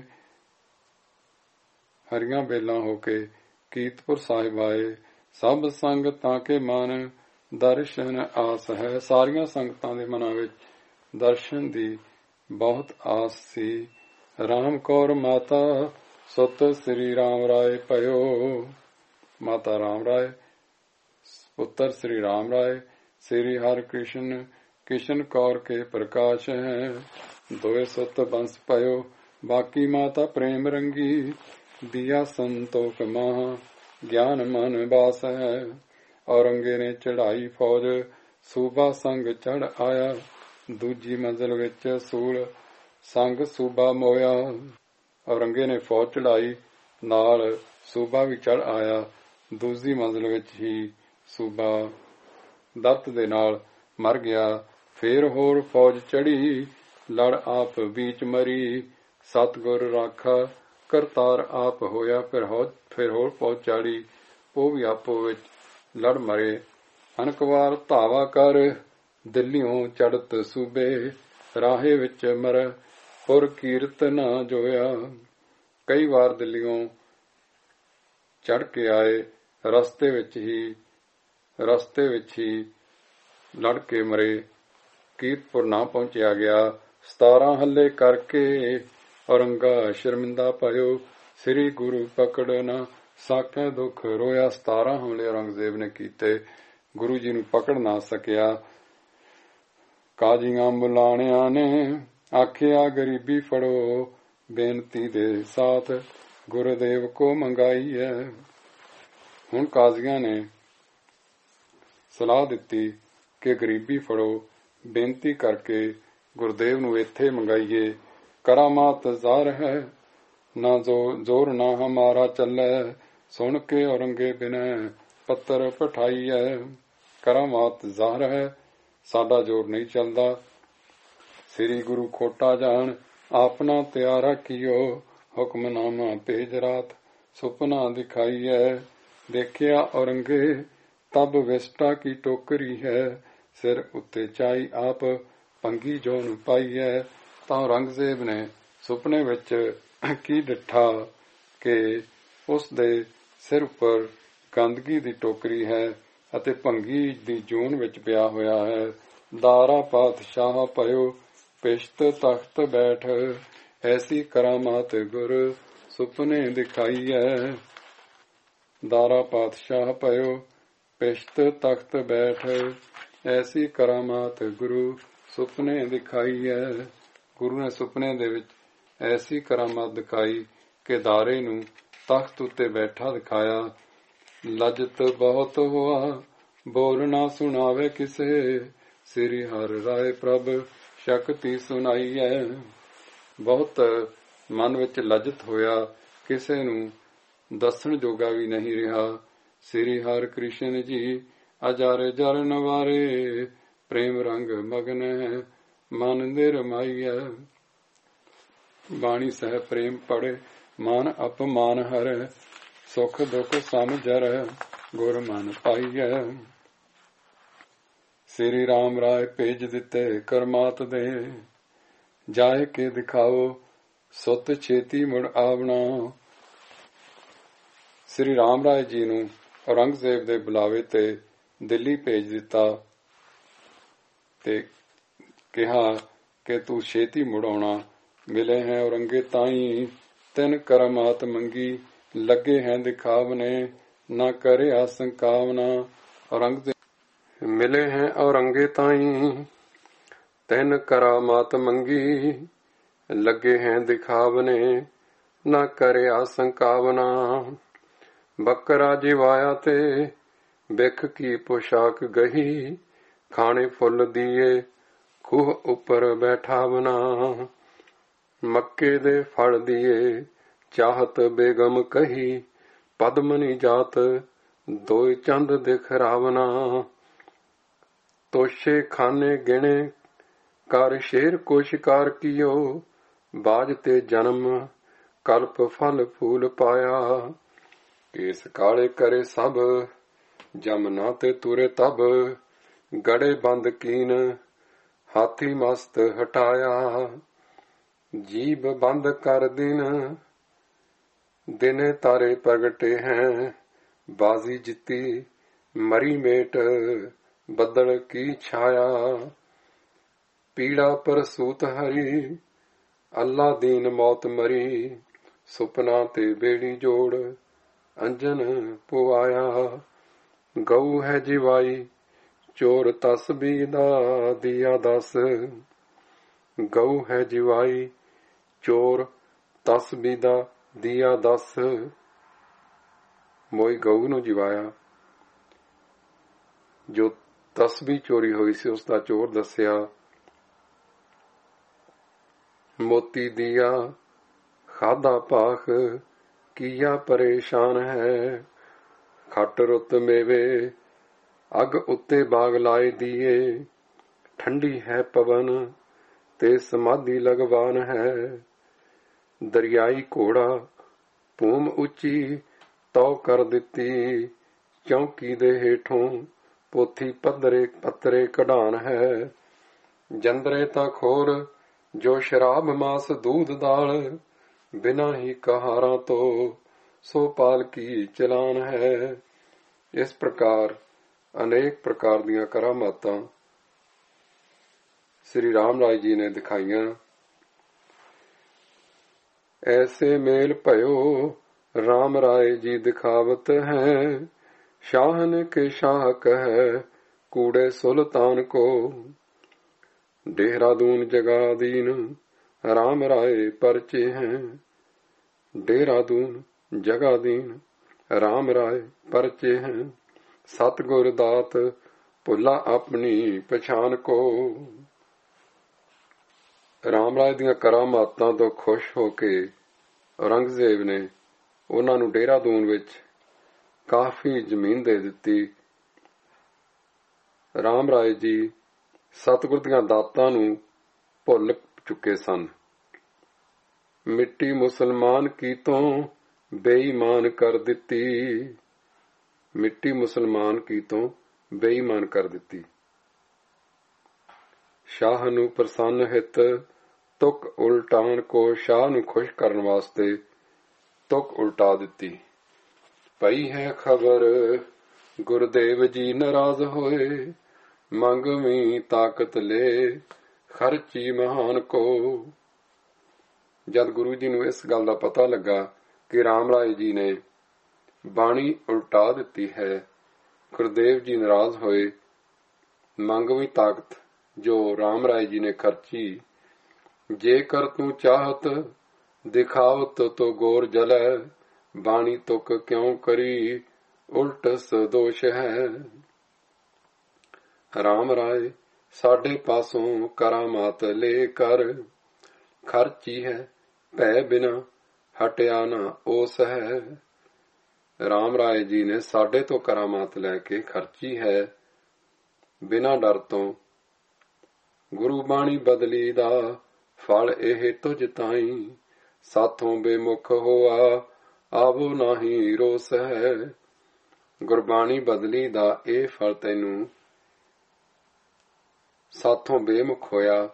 ਹਰੀਆਂ ਬੇਲਾਂ ਹੋ ਕੇ ਕੀਰਤਪੁਰ ਸਾਹਿਬ ਆਏ। ਸਭ ਸੰਗਤਾਂ ਕੇ ਮਨ ਦਰਸ਼ਨ ਆਸ ਹੈ। ਸਾਰੀਆਂ ਸੰਗਤਾਂ ਦੇ ਮਨਾਂ ਵਿੱਚ ਦਰਸ਼ਨ ਦੀ ਬਹੁਤ ਆਸ ਸੀ। ਰਾਮ ਕੌਰ ਮਾਤਾ ਸੁਤ ਸ੍ਰੀ ਰਾਮ ਰਾਏ ਭਇਓ। ਮਾਤਾ ਰਾਮ ਰਾਏ ਪੁੱਤਰ ਸ੍ਰੀ ਰਾਮ ਰਾਏ ਸ੍ਰੀ ਹਰਿ ਕ੍ਰਿਸ਼ਨ ਕਿਸ਼ਨ ਕੌਰ ਕੇ ਪ੍ਰਕਾਸ਼ ਹੈ। ਦੋਏ ਸੁਤ ਬੰਸ ਭਇਓ ਬਾਕੀ ਮਾਤਾ ਪ੍ਰੇਮ ਰੰਗੀ, ਦਿਆ ਸੰਤੋਖ ਮਾਹ ਗਿਆਨ ਮਨ ਬਾਸ ਹੈ। ਔਰੰਗੇ ਨੇ ਚੜਾਈ ਫੌਜ ਸੂਬਾ ਸੰਗ ਚੜ ਆਇਆ, ਦੂਜੀ ਮੰਜ਼ਲ ਵਿੱਚ ਸੂਲ ਸੰਗ ਸੂਬਾ ਮੋਇਆ। ਔਰੰਗੇ ਨੇ ਫੌਜ ਚੜਾਈ, ਨਾਲ ਸੂਬਾ ਵੀ ਚੜ ਆਇਆ। ਦੂਜੀ ਮੰਜ਼ਲ ਵਿੱਚ ਹੀ ਸੂਬਾ ਦਰਦ ਦੇ ਨਾਲ ਮਰ ਗਿਆ। ਫੇਰ ਹੋਰ ਫੌਜ ਚੜੀ, ਲੜ ਆਪ ਵਿੱਚ ਮਰੀ। ਸਤਿਗੁਰ ਰਾਖਾ ਕਰਤਾਰ ਆਪ ਹੋਇਆ। ਫਿਰ ਹੋਰ ਫੌਜ ਚੜੀ, ਉਹ ਵੀ ਆਪੋ ਵਿੱਚ ਲੜ ਮਰੇ। ਅਨਕ ਵਾਰ ਧਾਵਾ ਕਰ ਦਿੱਲੀਓਂ ਚੜਤ ਸੂਬੇ, ਰਾਹੇ ਵਿੱਚ ਮਰ ਪੁਰ ਕੀਰਤ ਨਾ ਜੋਇਆ। ਕਈ ਵਾਰ ਦਿੱਲੀਓਂ ਚੜ ਕੇ ਆਏ, ਰਸਤੇ ਵਿੱਚ ਹੀ ਰਸਤੇ ਵਿੱਚ ਹੀ ਲੜ ਕੇ ਮਰੇ। ਕੀਰਤਪੁਰ ਨਾ ਪਹੁੰਚਿਆ ਗਿਆ। 17 ਹੱਲੇ ਕਰਕੇ ਔਰੰਗਾ ਸ਼ਰਮਿੰਦਾ ਭਇਓ। ਸ੍ਰੀ ਗੁਰੂ ਪਕੜ ਨਾ ਸਾਕੈ ਦੁੱਖ ਰੋਇਆ। 17 ਹਮਲੇ ਔਰੰਗਜ਼ੇਬ ਨੇ ਕੀਤੇ, ਗੁਰੂ ਜੀ ਨੂੰ ਪਕੜ ਨਾ ਸਕਿਆ। ਕਾਜ਼ੀਆਂ ਮੁਲਾਣਿਆਂ ਨੇ ਆਖਿਆ ਗਰੀਬੀ ਫੜੋ, ਬੇਨਤੀ ਦੇ ਸਾਥ ਗੁਰਦੇਵ ਕੋ ਮੰਗਾਈ ਹੈ। ਹੁਣ ਕਾਜ਼ੀਆਂ ਨੇ ਸਲਾਹ ਦਿੱਤੀ ਕਿ ਗਰੀਬੀ ਫੜੋ, ਬੇਨਤੀ ਕਰਕੇ ਗੁਰਦੇਵ ਨੂੰ ਇੱਥੇ ਮੰਗਾਈਏ। ਕਰਾਮਾਤ ਜ਼ਾਹਰ ਹੈ ਨਾ ਜ਼ੋਰ ਨਾ ਹਮਾਰਾ ਚੱਲੈ, ਸੁਣ ਕੇ ਔਰੰਗੇ ਬਿਨੈ ਪੱਤਰ ਪਠਾਈ ਹੈ। ਕਰਾਮਾਤ ਜ਼ਾਹਰ ਹੈ, ਸਾਡਾ ਜ਼ੋਰ ਨਹੀਂ ਚੱਲਦਾ। ਸ੍ਰੀ ਗੁਰੂ ਖੋਟਾ ਜਾਣ ਆਪਣਾ ਤਿਆਰਾ ਕੀਓ, ਹੁਕਮਨਾਮਾ ਭੇਜ ਰਾਤ ਸੁਪਨਾ ਦਿਖਾਈ ਹੈ। ਦੇਖਿਆ ਔਰੰਗੇ ਤਬ ਵਿਸਟਾ ਕੀ ਟੋਕਰੀ ਹੈ, ਸਿਰ ਉੱਤੇ ਚਾਈ ਆਪ ਭੰਗੀ ਜੋਨ ਪਾਈ ਹੈ। ਤਾਂ ਔਰੰਗਜ਼ੇਬ ਨੇ ਸੁਪਨੇ ਵਿੱਚ ਕੀ ਡਿੱਠਾ ਕਿ ਉਸ ਦੇ ਸਿਰ ਉੱਪਰ ਗੰਦਗੀ ਦੀ ਟੋਕਰੀ ਹੈ ਅਤੇ ਭੰਗੀ ਦੀ ਜੂਨ ਵਿੱਚ ਪਿਆ ਹੋਇਆ ਹੈ। ਦਾਰਾ ਪਾਤਸ਼ਾਹ ਭਇਓ ਪਿਸ਼ਤ ਤਖਤ ਬੈਠ, ਐਸੀ ਕਰਾਮਾਤ ਗੁਰ ਸੁਪਨੇ ਦਿਖਾਈ ਹੈ। ਦਾਰਾ ਪਾਤਸ਼ਾਹ ਭਇਓ ਪਿਸ਼ਤ ਤਖਤ ਬੈਠ, ਐਸੀ ਕਰਾਮਾਤ ਗੁਰੂ ਸੁਪਨੇ ਦਿਖਾਈ ਹੈ। ਗੁਰੂ ਨੇ ਸੁਪਨੇ ਦੇ ਵਿੱਚ ਐਸੀ ਕਰਾਮਾਤ ਦਿਖਾਈ ਕਿ ਦਾਰੇ ਨੂੰ ਤਖਤ ਉੱਤੇ ਬੈਠਾ ਦਿਖਾਇਆ। ਲਜਤ ਬਹੁਤ ਹੋਆ ਬੋਲ ਨਾ ਸੁਣਾਵੇ ਕਿਸੇ, ਸ੍ਰੀ ਹਰਿ ਰਾਏ ਪ੍ਰਭ ਸ਼ਕਤੀ ਸੁਣਾਈ ਹੈ। ਬਹੁਤ ਮਨ ਵਿੱਚ ਲਜਤ ਹੋਇਆ, ਕਿਸੇ ਨੂੰ ਦੱਸਣ ਜੋਗਾ ਵੀ ਨਹੀਂ ਰਿਹਾ। ਸ੍ਰੀ ਹਰਿ ਕ੍ਰਿਸ਼ਨ ਜੀ ਅਜਾਰੇ ਜਰ ਨਵਾਰੇ, ਪ੍ਰੇਮ ਰੰਗ ਮਗਨ ਹੈ ਮਨ ਨਿਰਮਾਈ ਹੈ। ਬਾਣੀ ਸਹਿ ਪ੍ਰੇਮ ਪੜੇ ਮਨ ਅਪਮਾਨ ਹਰ, ਸੁਖ ਦੁਖ ਸਮਝਰ ਗੁਰ ਮਨ ਪਾਈਐ। ਸ੍ਰੀ ਰਾਮ ਰਾਏ ਭੇਜ ਦਿੱਤੇ ਕਰਮਾਤ ਦੇ, ਜਾਏ ਕੇ ਦਿਖਾਓ ਸੁਤ ਛੇਤੀ ਮੁੜ ਆਵਣਾ। ਸ੍ਰੀ ਰਾਮ ਰਾਏ ਜੀ ਨੂੰ ਔਰੰਗਜ਼ੇਬ ਦੇ ਬੁਲਾਵੇ ਤੇ ਦਿੱਲੀ ਭੇਜ ਦਿੱਤਾ ਤੇ ਕਿਹਾ ਕਿ ਤੂੰ ਛੇਤੀ ਮੁੜ ਆਉਣਾ। ਮਿਲੇ ਹੈ ਔਰੰਗੇ ਤਾਈ ਤਿੰਨ ਕਰਮਾਤ ਮੰਗੀ, ਲੱਗੇ ਹੈ ਦਿਖਾਵਨੇ ਨਾ ਕਰਿਆ ਸੰਕਾਵਨਾ। ਔਰੰਗਜ਼ੇਬ ਮਿਲੇ ਹੈ ਔਰੰਗੇ ਤਾਈ ਤਿੰਨ ਕਰਾਮਾਤ ਮੰਗੀ, ਲੱਗੇ ਹੈ ਦਿਖਾਵਨੇ ਨਾ ਕਰਿਆ ਸੰਕਾਵਨਾ। ਬੱਕਰਾ ਜਿਵਾਇਆ ਤੇ ਬਿਖ ਕੀ ਪੋਸ਼ਾਕ ਗਹੀ, ਖਾਣੇ ਫੁੱਲ ਦੀਏ ਖੂਹ ਉੱਪਰ ਬੈਠਾਵਨਾ। ਮੱਕੇ ਦੇ ਫਲ ਦੀਏ ਚਾਹਤ ਬੇਗਮ ਕਹੀ, ਪਦਮਨੀ ਜਾਤ ਦੋਇ ਚੰਦ ਦਿਖਰਾਵਨਾ। ਤੋਸ਼ੇ ਖਾਨੇ ਗਿਣੇ ਕਰ ਸ਼ੇਰ ਕੋ ਸ਼ਿਕਾਰ ਕੀਓ, ਬਾਜ ਤੇ ਜਨਮ ਕਲਪ ਫਲ ਫੂਲ ਪਾਇਆ। ਕੇਸ ਕਾਲੇ ਕਰੇ ਸਭ ਜਮਨਾ ਤੇ ਤੁਰੇ ਤਬ, ਗੜੇ ਬੰਦ ਕੀਨ ਹਾਥੀ ਮਸਤ ਹਟਾਇਆ। ਜੀਬ ਬੰਦ ਕਰ ਦਿਨੇ ਤਾਰੇ ਪ੍ਰਗਟੇ ਹੈ, ਬਾਜ਼ੀ ਜਿੱਤੀ ਮਰੀ ਮੇਟ ਬੱਦਲ ਕੀ ਛਾਇਆ। ਪੀੜਾ ਪ੍ਰਸੂਤ ਹਰੀ ਅੱਲਾ ਦੀਨ ਮੌਤ ਮਰੀ, ਸੁਪਨਾ ਤੇ ਬੇੜੀ ਜੋੜ ਅੰਜਨ ਪੁਆਇਆ। ਗਊ ਹੈ ਜਿਵਾਈ ਚੋਰ ਤਸਬੀ ਦਾ ਦੀਆ ਦਸ, ਗਊ ਹੈ ਜਿਵਾਈ ਚੋਰ ਤਸਬੀ ਦਾ ਦੀਆ ਦਸ। ਮੋਈ ਗਊ ਨੂੰ ਜਿਵਾਇਆ, ਜੋ ਤਸਬੀ ਚੋਰੀ ਹੋਈ ਸੀ ਉਸ ਦਾ ਚੋਰ ਦੱਸਿਆ। ਮੋਤੀ ਦੀਆ ਖਾਦਾ ਭਾਖ ਕੀਆ ਪਰੇਸ਼ਾਨ ਹੈ, ਖੱਟ ਰੁੱਤ ਮੇਵੇ ਅੱਗ ਉੱਤੇ ਬਾਗ ਲਾਏ ਦੀਏ। ਠੰਡੀ ਹੈ ਪਵਨ ਤੇ ਸਮਾਧੀ ਲਗਵਾਨ ਹੈ, ਦਰਿਆਈ ਘੋੜਾ ਭੂਮ ਉੱਚੀ ਤੌ ਕਰ ਦਿੱਤੀ। ਚੌਂਕੀ ਦੇ ਹੇਠੋਂ ਪੋਥੀ ਪੱਤਰੇ ਕਢਾਨ ਹੈ, ਜੰਦਰੇ ਤਾਂ ਖੋਰ ਜੋ ਸ਼ਰਾਬ ਮਾਸ ਦੂਧ ਦਾਲ, ਬਿਨਾਂ ਹੀ ਕਹਾਰਾਂ ਤੋਂ ਸੋ ਪਾਲ ਕੀ ਚਲਾਨ ਹੈ। ਇਸ ਪ੍ਰਕਾਰ ਅਨੇਕ ਪ੍ਰਕਾਰ ਦੀਆਂ ਕਰਾਮਾਤਾਂ ਸ੍ਰੀ ਰਾਮ ਰਾਏ ਜੀ ਨੇ ਦਿਖਾਈਆਂ। ਐਸੇ ਮੇਲ ਭਇਓ ਰਾਮ ਰਾਏ ਜੀ ਦਿਖਾਵਤ ਹੈ, ਸ਼ਾਹਨ ਕੇ ਸ਼ਾਹ ਕਹੈ ਕੂੜੇ ਸੁਲਤਾਨ ਕੋ। ਦੇਹਰਾਦੂਨ ਜਗਾਦੀਨ ਰਾਮ ਰਾਏ ਪਰਚੇ ਹੈ, ਦੇਹਰਾਦੂਨ ਜਗਾਦੀਨ ਰਾਮ ਰਾਏ ਪਰਚੇ ਹੈ। ਸਤਿਗੁਰ ਦਾਤ ਭੁੱਲਾ ਆਪਣੀ ਪਛਾਣ ਕੋ। ਰਾਮ ਰਾਏ ਦੀਆਂ ਕਰਾਮਾਤਾਂ ਤੋਂ ਖੁਸ਼ ਹੋ ਕੇ ਔਰੰਗਜ਼ੇਬ ਨੇ ਉਹਨਾਂ ਨੂੰ ਦੇਹਰਾਦੂਨ ਵਿੱਚ ਕਾਫੀ ਜ਼ਮੀਨ ਦੇ ਦਿੱਤੀ। ਰਾਮ ਰਾਏ ਜੀ ਸਤਿਗੁਰ ਦੀਆਂ ਦਾਤਾਂ ਨੂੰ ਭੁੱਲ ਚੁੱਕੇ ਸਨ। ਮਿੱਟੀ ਮੁਸਲਮਾਨ ਕੀ ਤੋਂ ਬੇਈਮਾਨ ਕਰ ਦਿੱਤੀ, ਮਿੱਟੀ ਮੁਸਲਮਾਨ ਕੀ ਤੋਂ ਬੇਈਮਾਨ ਕਰ ਦਿੱਤੀ। ਸ਼ਾਹ ਨੂੰ ਪ੍ਰਸੰਨ ਹਿਤ ਤੁਕ ਉਲਟਾਨ ਕੋ, ਸ਼ਾਹ ਨੂੰ ਖੁਸ਼ ਕਰਨ ਵਾਸਤੇ ਤੁਕ ਉਲਟਾ ਦਿੱਤੀ। ਪਈ ਹੈ ਖਬਰ ਗੁਰਦੇਵ ਜੀ ਨਾਰਾਜ਼ ਹੋਏ, ਮੰਗਵੀਂ ਤਾਕਤ ਲੈ ਖਰਚੀ ਮਹਾਨ ਕੋ। ਜਦ ਗੁਰੂ ਜੀ ਨੂੰ ਇਸ ਗੱਲ ਦਾ ਪਤਾ ਲੱਗਾ ਕਿ ਰਾਮ ਰਾਏ ਜੀ ਨੇ ਬਾਣੀ ਉਲਟਾ ਦਿੱਤੀ ਹੈ, ਗੁਰਦੇਵ ਜੀ ਨਾਰਾਜ਼ ਹੋਏ, ਮੰਗਵੀਂ ਤਾਕਤ ਜੋ ਰਾਮ ਰਾਏ ਜੀ ਨੇ ਖਰਚੀ। ਜੇਕਰ ਤੂੰ ਚਾਹਤ ਦਿਖਾਵਤ ਤੋ ਗੌਰ ਜਲੈ, ਬਾਣੀ ਤੁਕ ਕਿਉਂ ਕਰੀ ਉਲਟ ਸਦੋਸ਼ ਹੈ। ਰਾਮ ਰਾਏ ਸਾਡੇ ਪਾਸੋਂ ਕਰਾਮਾਤ ਲੈ ਕਰ ਖਰਚੀ ਹੈ, ਭੈ ਬਿਨਾ ਹਟਿਆ ਨਾ ਉਸ ਹੈ। ਰਾਮ ਰਾਏ ਜੀ ਨੇ ਸਾਡੇ ਤੋਂ ਕਰਾਮਾਤ ਲੈ ਕੇ ਖਰਚੀ ਹੈ, ਬਿਨਾਂ ਡਰ ਤੋਂ। ਗੁਰੂ ਬਾਣੀ ਬਦਲੀ ਦਾ ਫਲ ਇਹ ਤੁਝ ਤਾਈਂ, ਸਾਥੋਂ ਬੇਮੁਖ ਹੋਆ ਆਵੋ ਨਾਹੀ ਰੋਸ ਹੈ। ਗੁਰਬਾਣੀ ਬਦਲੀ ਦਾ ਇਹ ਫਲ ਤੈਨੂੰ ਸਾਥੋਂ ਬੇਮੁਖ ਹੋਇਆ,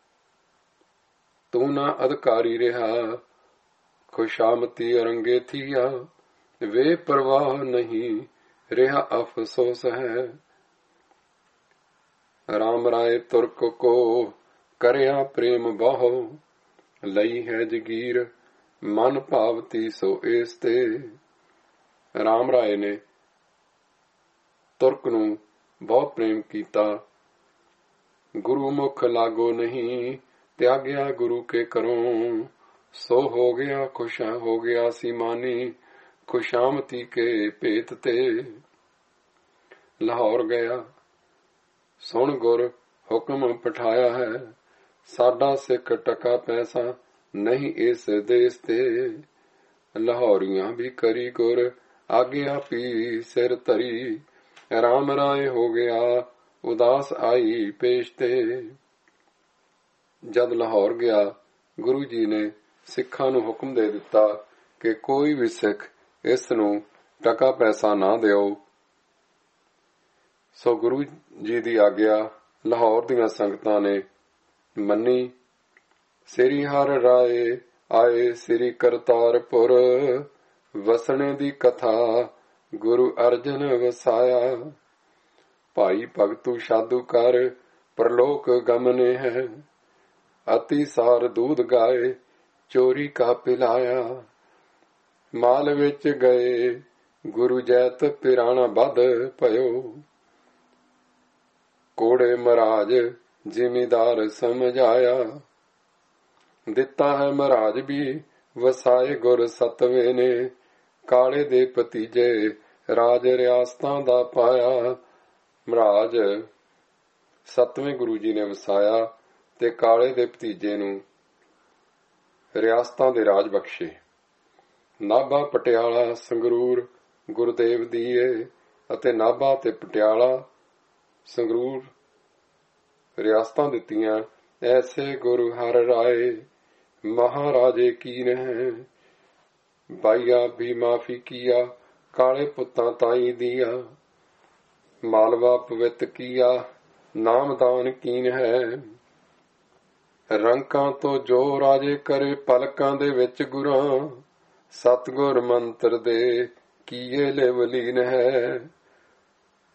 ਤੂੰ ਨਾ ਅਧਿਕਾਰੀ ਰਿਹਾ। ਖੁਸ਼ਾਮਤੀ ਅਰੰਗੇ ਥੀਆ, ਵੇ ਪਰਵਾਹ ਨਹੀਂ ਰਿਹਾ ਅਫਸੋਸ ਹੈ। ਰਾਮ ਰਾਏ ਤੁਰਕ ਕੋ ਕਰਿਆ ਪ੍ਰੇਮ ਬਹੁ, ਲਈ ਹੈ ਜਗੀਰ ਮਨ ਭਾਵਤੀ ਸੋ ਏਸ ਤੇ। ਰਾਮ ਰਾਏ ਨੇ ਤੁਰਕ ਨੂੰ ਬਹੁਤ ਪ੍ਰੇਮ ਕੀਤਾ। ਗੁਰੂ ਮੁਖ ਲਾਗੋ ਨਹੀਂ, ਤਿਆਗਿਆ ਗੁਰੂ ਕੇ ਕਰੋਂ। ਸੋ ਹੋ ਗਿਆ ਖੁਸ਼ਾ ਹੋ ਗਿਆ ਸੀ ਮਾਨੀ, ਖੁਸ਼ਾਮਤੀ ਕੇ ਭੇਤ ਤੇ। ਲਾਹੌਰ ਗਿਆ ਸੁਣ ਗੁਰ ਹੁਕਮ ਪਠਾਇਆ ਹੈ, ਸਾਡਾ ਸਿੱਖ ਟਕਾ ਪੈਸਾ ਨਹੀਂ ਇਸ ਦੇਸ ਤੇ। ਲਾਹੌਰੀਆਂ ਵੀ ਕਰੀ ਗੁਰ ਆਗਿਆ ਪੀ ਸਿਰ ਧਰੀ, ਰਾਮ ਰਾਏ ਹੋ ਗਿਆ ਉਦਾਸ ਆਈ ਪੇਸ਼ ਤੇ। ਜਦ ਲਾਹੌਰ ਗਿਆ ਗੁਰੂ ਜੀ ਨੇ ਸਿੱਖਾਂ ਨੂੰ ਹੁਕਮ ਦੇ ਦਿੱਤਾ ਕਿ ਕੋਈ ਵੀ ਸਿੱਖ ਇਸ ਨੂੰ ਟਕਾ ਪੈਸਾ ਨਾ ਦਿਓ। ਸੋ ਗੁਰੂ ਜੀ ਦੀ ਆਗਿਆ ਲਾਹੌਰ ਦੀਆਂ ਸੰਗਤਾਂ ਨੇ ਮੰਨੀ। ਸ੍ਰੀ ਹਰਿ ਰਾਏ ਆਏ ਸ੍ਰੀ ਕਰਤਾਰਪੁਰ, ਵਸਣੇ ਦੀ ਕਥਾ ਗੁਰੂ ਅਰਜਨ ਵਸਾਇਆ। ਭਾਈ ਭਗਤੂ ਸਾਧੂ ਕਰ ਪ੍ਰਲੋਕ ਗਮਨੇ ਹੈ, ਅਤੀ ਸਾਰ ਦੂਧ ਗਾਏ ਚੋਰੀ ਕਾ ਪਿਲਾਇਆ। ਮਾਲ ਵਿੱਚ ਗਏ ਗੁਰੂ ਜੈਤ ਪਿਰਾਣਾ ਵੱਧ ਪਇਓ, ਕੋੜੇ ਮਹਾਰਾਜ ਜ਼ਿਮੀਦਾਰ ਸਮਝਾਇਆ। ਦਿੱਤਾ ਹੈ ਮਹਾਰਾਜ ਵੀ ਵਸਾਏ ਗੁਰ ਸਤਵੇ ਨੇ, ਕਾਲੇ ਦੇ ਭਤੀਜੇ ਰਾਜ ਰਿਆਸਤਾਂ ਦਾ ਪਾਇਆ। ਮਹਾਰਾਜ ਸਤਵੇਂ ਗੁਰੂ ਜੀ ਨੇ ਵਸਾਇਆ ਤੇ ਕਾਲੇ ਦੇ ਭਤੀਜੇ ਨੂੰ ਰਿਆਸਤਾਂ ਦੇ ਰਾਜ ਬਖਸ਼ੇ। ਨਾਭਾ ਪਟਿਆਲਾ ਸੰਗਰੂਰ ਗੁਰਦੇਵ ਦੀਏ, ਅਤੇ ਨਾਭਾ ਤੇ ਪਟਿਆਲਾ ਸੰਗਰੂਰ ਰਿਆਸਤਾਂ ਦਿੱਤੀਆਂ। ਐਸੇ ਗੁਰੂ ਹਰਿ ਰਾਏ ਮਹਾਰਾਜੇ ਕੀਨ ਹੈ, ਬਾਈਆ ਵੀ ਮਾਫੀ ਕੀਆ ਕਾਲੇ ਪੁੱਤਾਂ ਤਾਈ ਦੀਆ। ਮਾਲਵਾ ਪਵਿੱਤ ਕੀਆ ਨਾਮਦਾਨ ਕੀਨ ਹੈ, ਰੰਕਾਂ ਤੋਂ ਜੋ ਰਾਜੇ ਕਰੇ ਪਲਕਾਂ ਦੇ ਵਿੱਚ ਗੁਰਾਂ। ਸਤਿਗੁਰ ਮੰਤਰ ਦੇ ਕੀਏ ਲਿਵ ਲੀਨ ਹੈ,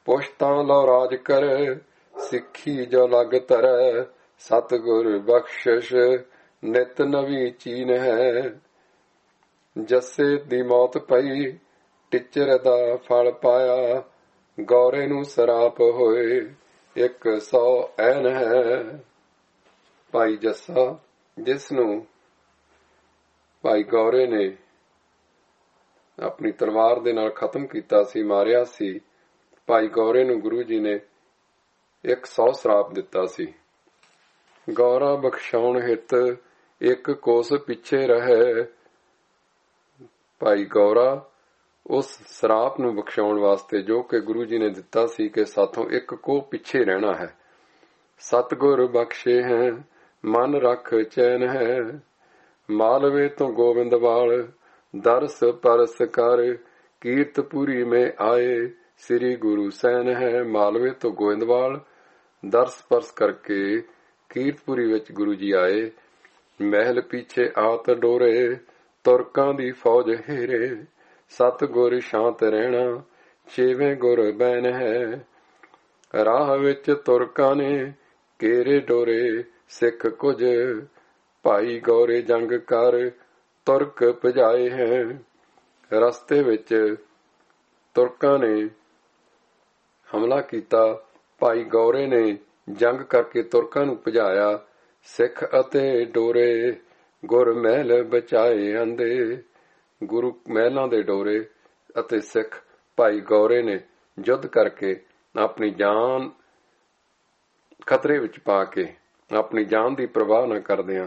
ਪੁਸ਼ਤਾਂ ਲਉ ਰਾਜ ਕਰੈ, ਸਿੱਖੀ ਜੋ ਲਗ ਧਰੈ। ਸਤਿਗੁਰ ਬਖਸ਼ਿਸ਼ ਨਿਤ ਨਵੀਂ ਚੀਨ ਹੈ। ਜੱਸੇ ਦੀ ਮੌਤ ਪਈ, ਟਿਚਰ ਦਾ ਫਲ ਪਾਇਆ। ਗੌਰੇ ਨੂੰ ਸਰਾਪ ਹੋਏ, 100 ਐਨ ਹੈ। ਭਾਈ ਜੱਸਾ, ਜਿਸ ਨੂੰ ਭਾਈ ਗੌਰੇ ਨੇ ਆਪਣੀ ਤਲਵਾਰ ਦੇ ਨਾਲ ਖਤਮ ਕੀਤਾ ਸੀ, ਮਾਰਿਆ ਸੀ, ਭਾਈ ਗੌਰੇ ਨੂੰ ਗੁਰੂ ਜੀ ਨੇ 100 ਸਰਾਪ ਦਿੱਤਾ ਸੀ। ਗੌਰਾ ਬਖਸ਼ਾਉਣ ਹਿਤ 1 ਕੋਸ ਪਿੱਛੇ ਰਹੇ। ਭਾਈ ਗੌਰਾ ਉਸ ਸਰਾਪ ਨੂੰ ਬਖਸ਼ਾਉਣ ਵਾਸਤੇ ਜੋ ਕਿ ਗੁਰੂ ਜੀ ਨੇ ਦਿੱਤਾ ਸੀ ਕਿ ਸਾਥੋਂ 1 ਕੋਹ ਪਿੱਛੇ ਰਹਿਣਾ ਹੈ। ਸਤਿਗੁਰ ਬਖਸ਼ੇ ਹੈ, ਮਨ ਰੱਖ ਚੈਨ ਹੈ। ਮਾਲਵੇ ਤੋਂ ਗੋਬਿੰਦਵਾਲ, ਦਰਸ ਪਰਸ ਕਰ। ਕੀਰਤਪੁਰੀ ਮੈਂ ਆਏ, ਸ੍ਰੀ ਗੁਰੂ ਸੈਨ ਹੈ। ਮਾਲਵੇ ਤੋਂ ਗੋਬਿੰਦਵਾਲ ਦਰਸ ਪਰਸ ਕਰਕੇ ਕੀਰਤਪੁਰੀ ਵਿੱਚ ਗੁਰੂ ਜੀ ਆਏ। ਮਹਿਲ ਪਿੱਛੇ ਆਤ ਡੋਰੇ, ਤੁਰਕਾਂ ਦੀ ਫੌਜ ਹੇਰੇ। ਸਤਿਗੁਰ ਸ਼ਾਂਤ ਰਹਿਣਾ, 6ਵੇਂ ਗੁਰ ਬੈਨ ਹੈ। ਰਾਹ ਵਿੱਚ ਤੁਰਕਾਂ ਨੇ ਘੇਰੇ ਡੋਰੇ, ਸਿੱਖ ਕੁਝ। ਭਾਈ ਗੌਰੇ ਜੰਗ ਕਰ, ਤੁਰਕ ਭਜਾਏ ਹੈ। ਰਸਤੇ ਵਿੱਚ ਤੁਰਕਾਂ ਨੇ ਹਮਲਾ ਕੀਤਾ। ਭਾਈ ਗੌਰੇ ਨੇ ਜੰਗ ਕਰਕੇ ਤੁਰਕਾਂ ਨੂੰ ਭਜਾਇਆ। ਸਿੱਖ ਅਤੇ ਡੋਰੇ ਗੁਰ ਮਹਿਲ ਬਚਾਏ ਆਂਦੇ। ਗੁਰੂ ਮਹਿਲਾਂ ਦੇ ਡੋਰੇ ਅਤੇ ਸਿੱਖ ਭਾਈ ਗੌਰੇ ਨੇ ਯੁੱਧ ਕਰਕੇ ਆਪਣੀ ਜਾਨ ਖਤਰੇ ਵਿੱਚ ਪਾ ਕੇ, ਆਪਣੀ ਜਾਨ ਦੀ ਪਰਵਾਹ ਨਾ ਕਰਦਿਆਂ,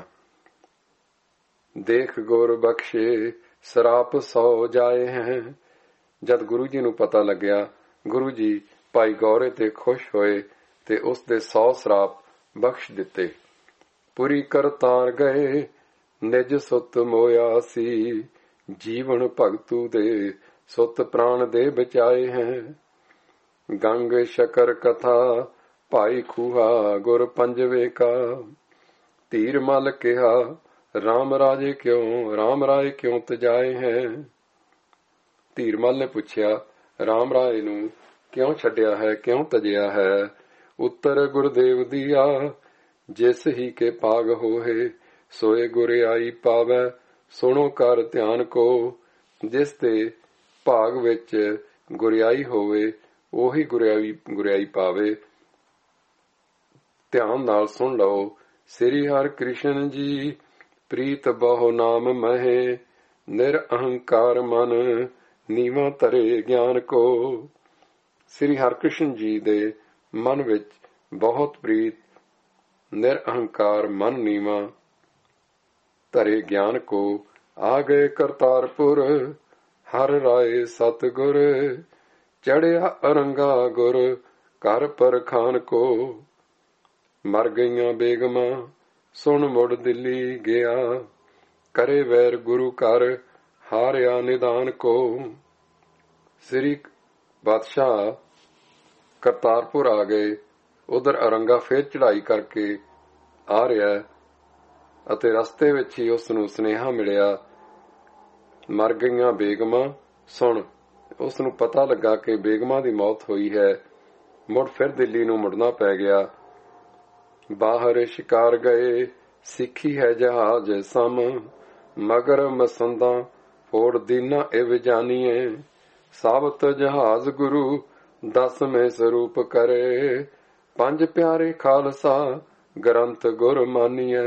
ਦੇਖ ਗੁਰ ਬਖਸ਼ੇ ਸਰਾਪ 100 ਜਾਏ ਹੈ। ਜਦ ਗੁਰੂ ਜੀ ਨੂੰ ਪਤਾ ਲੱਗਿਆ, ਗੁਰੂ ਜੀ ਭਾਈ ਗੌਰੇ ਤੇ ਖੁਸ਼ ਹੋਏ ਤੇ ਉਸ ਦੇ 100 ਸਰਾਪ ਬਖਸ਼ ਦਿੱਤੇ। ਪੁਰੀ ਕਰਤਾਰ ਗਏ, ਨਿਜ ਸੁਤ ਮੋਇਆ ਸੀ। ਜੀਵਨ ਭਗਤੂ ਦੇ, ਸੁਤ ਪ੍ਰਾਣ ਦੇ ਬਚਾਏ ਹੈ। ਗੰਗ ਸ਼ਕਰ ਕਥਾ, ਭਾਈ ਖੂਹਾ ਗੁਰ ਪੰਜਵੇ ਕਾ। ਧੀਰ ਮਲ ਕਿਹਾ, ਰਾਮ ਰਾਜੇ ਕਿਉਂ ਤਜਾਏ ਹੈ। ਧੀਰਮਲ ਨੇ ਪੁੱਛਿਆ, ਰਾਮ ਰਾਏ ਨੂੰ ਕਿਉਂ ਛੱਡਿਆ ਹੈ, ਕਿਉਂ ਤਜਿਆ ਹੈ। ਉੱਤਰ ਗੁਰਦੇਵ ਦੀਆ, ਜਿਸ ਹੀ ਕੇ ਭਾਗ ਹੋਏ, ਸੋਏ ਗੁਰਿਆਈ ਪਾਵੈ। ਸੁਣੋ ਕਰ ਧਿਆਨ ਕੋ, ਜਿਸ ਦੇ ਭਾਗ ਵਿੱਚ ਗੁਰਿਆਈ ਹੋਵੇ, ਉਹੀ ਗੁਰਿਆਈ ਪਾਵੇ। ਧਿਆਨ ਨਾਲ ਸੁਣ ਲਓ। ਸ੍ਰੀ ਹਰਿ ਕ੍ਰਿਸ਼ਨ ਜੀ, ਪ੍ਰੀਤ ਬਹੁ ਨਾਮ ਮਹੇ। ਨਿਰਅਹੰਕਾਰ ਮਨ, ਨੀਵਾਂ ਧਰੇ ਗਿਆਨ ਕੋ। ਸ੍ਰੀ ਹਰਿਕ੍ਰਿਸ਼ਨ ਜੀ ਦੇ ਮਨ ਵਿੱਚ ਬਹੁਤ ਪ੍ਰੀਤ, ਨਿਰਅਹੰਕਾਰ ਮਨ ਨੀਵਾਂ ਧਰੇ ਗਿਆਨ ਕੋ। ਆ ਗਏ ਕਰਤਾਰਪੁਰ, ਹਰ ਰਾਏ ਸਤਿਗੁਰ। ਚੜਿਆ ਅਰੰਗਾ ਗੁਰ, ਘਰ ਪਰਖਾਨ ਕੋ। ਮਰ ਗਈਆਂ ਬੇਗਮਾਂ, ਸੁਣ ਮੁੜ ਦਿੱਲੀ ਗਿਆ। ਕਰੇ ਵੈਰ ਗੁਰੂ ਘਰ, ਹਾਰਿਆ ਨਿਦਾਨ ਕੋ। ਸ੍ਰੀ ਬਾਦਸ਼ਾਹ ਕਰਤਾਰਪੁਰ ਆ ਗਏ। ਉਧਰ ਅਰੰਗਾ ਫੇਰ ਚੜ੍ਹਾਈ ਕਰਕੇ ਆ ਰਿਹਾ ਅਤੇ ਰਸਤੇ ਵਿੱਚ ਹੀ ਉਸ ਨੂੰ ਸੁਨੇਹਾ ਮਿਲਿਆ, ਮਰ ਗਈਆਂ ਬੇਗਮਾਂ ਸੁਣ। ਉਸ ਨੂੰ ਪਤਾ ਲੱਗਾ ਕਿ ਬੇਗਮਾਂ ਦੀ ਮੌਤ ਹੋਈ ਹੈ। ਮੁੜ ਫਿਰ ਦਿੱਲੀ ਨੂੰ ਮੁੜਨਾ ਪੈ ਗਿਆ। ਬਾਹਰ ਸ਼ਿਕਾਰ ਗਏ, ਸਿੱਖੀ ਹੈ ਜਹਾਜ਼ ਸਮ। ਮਗਰ ਮਸੰਦਾਂ ਫੋੜ ਦੀਨਾ ਇਵ ਜਾਨੀਏ। ਸਾਬਤ ਜਹਾਜ਼ ਗੁਰੂ, 10ਵੇਂ ਸਰੂਪ ਕਰੇ। 5 ਪਿਆਰੇ ਖਾਲਸਾ, ਗ੍ਰੰਥ ਗੁਰ ਮਾਨੀਐ।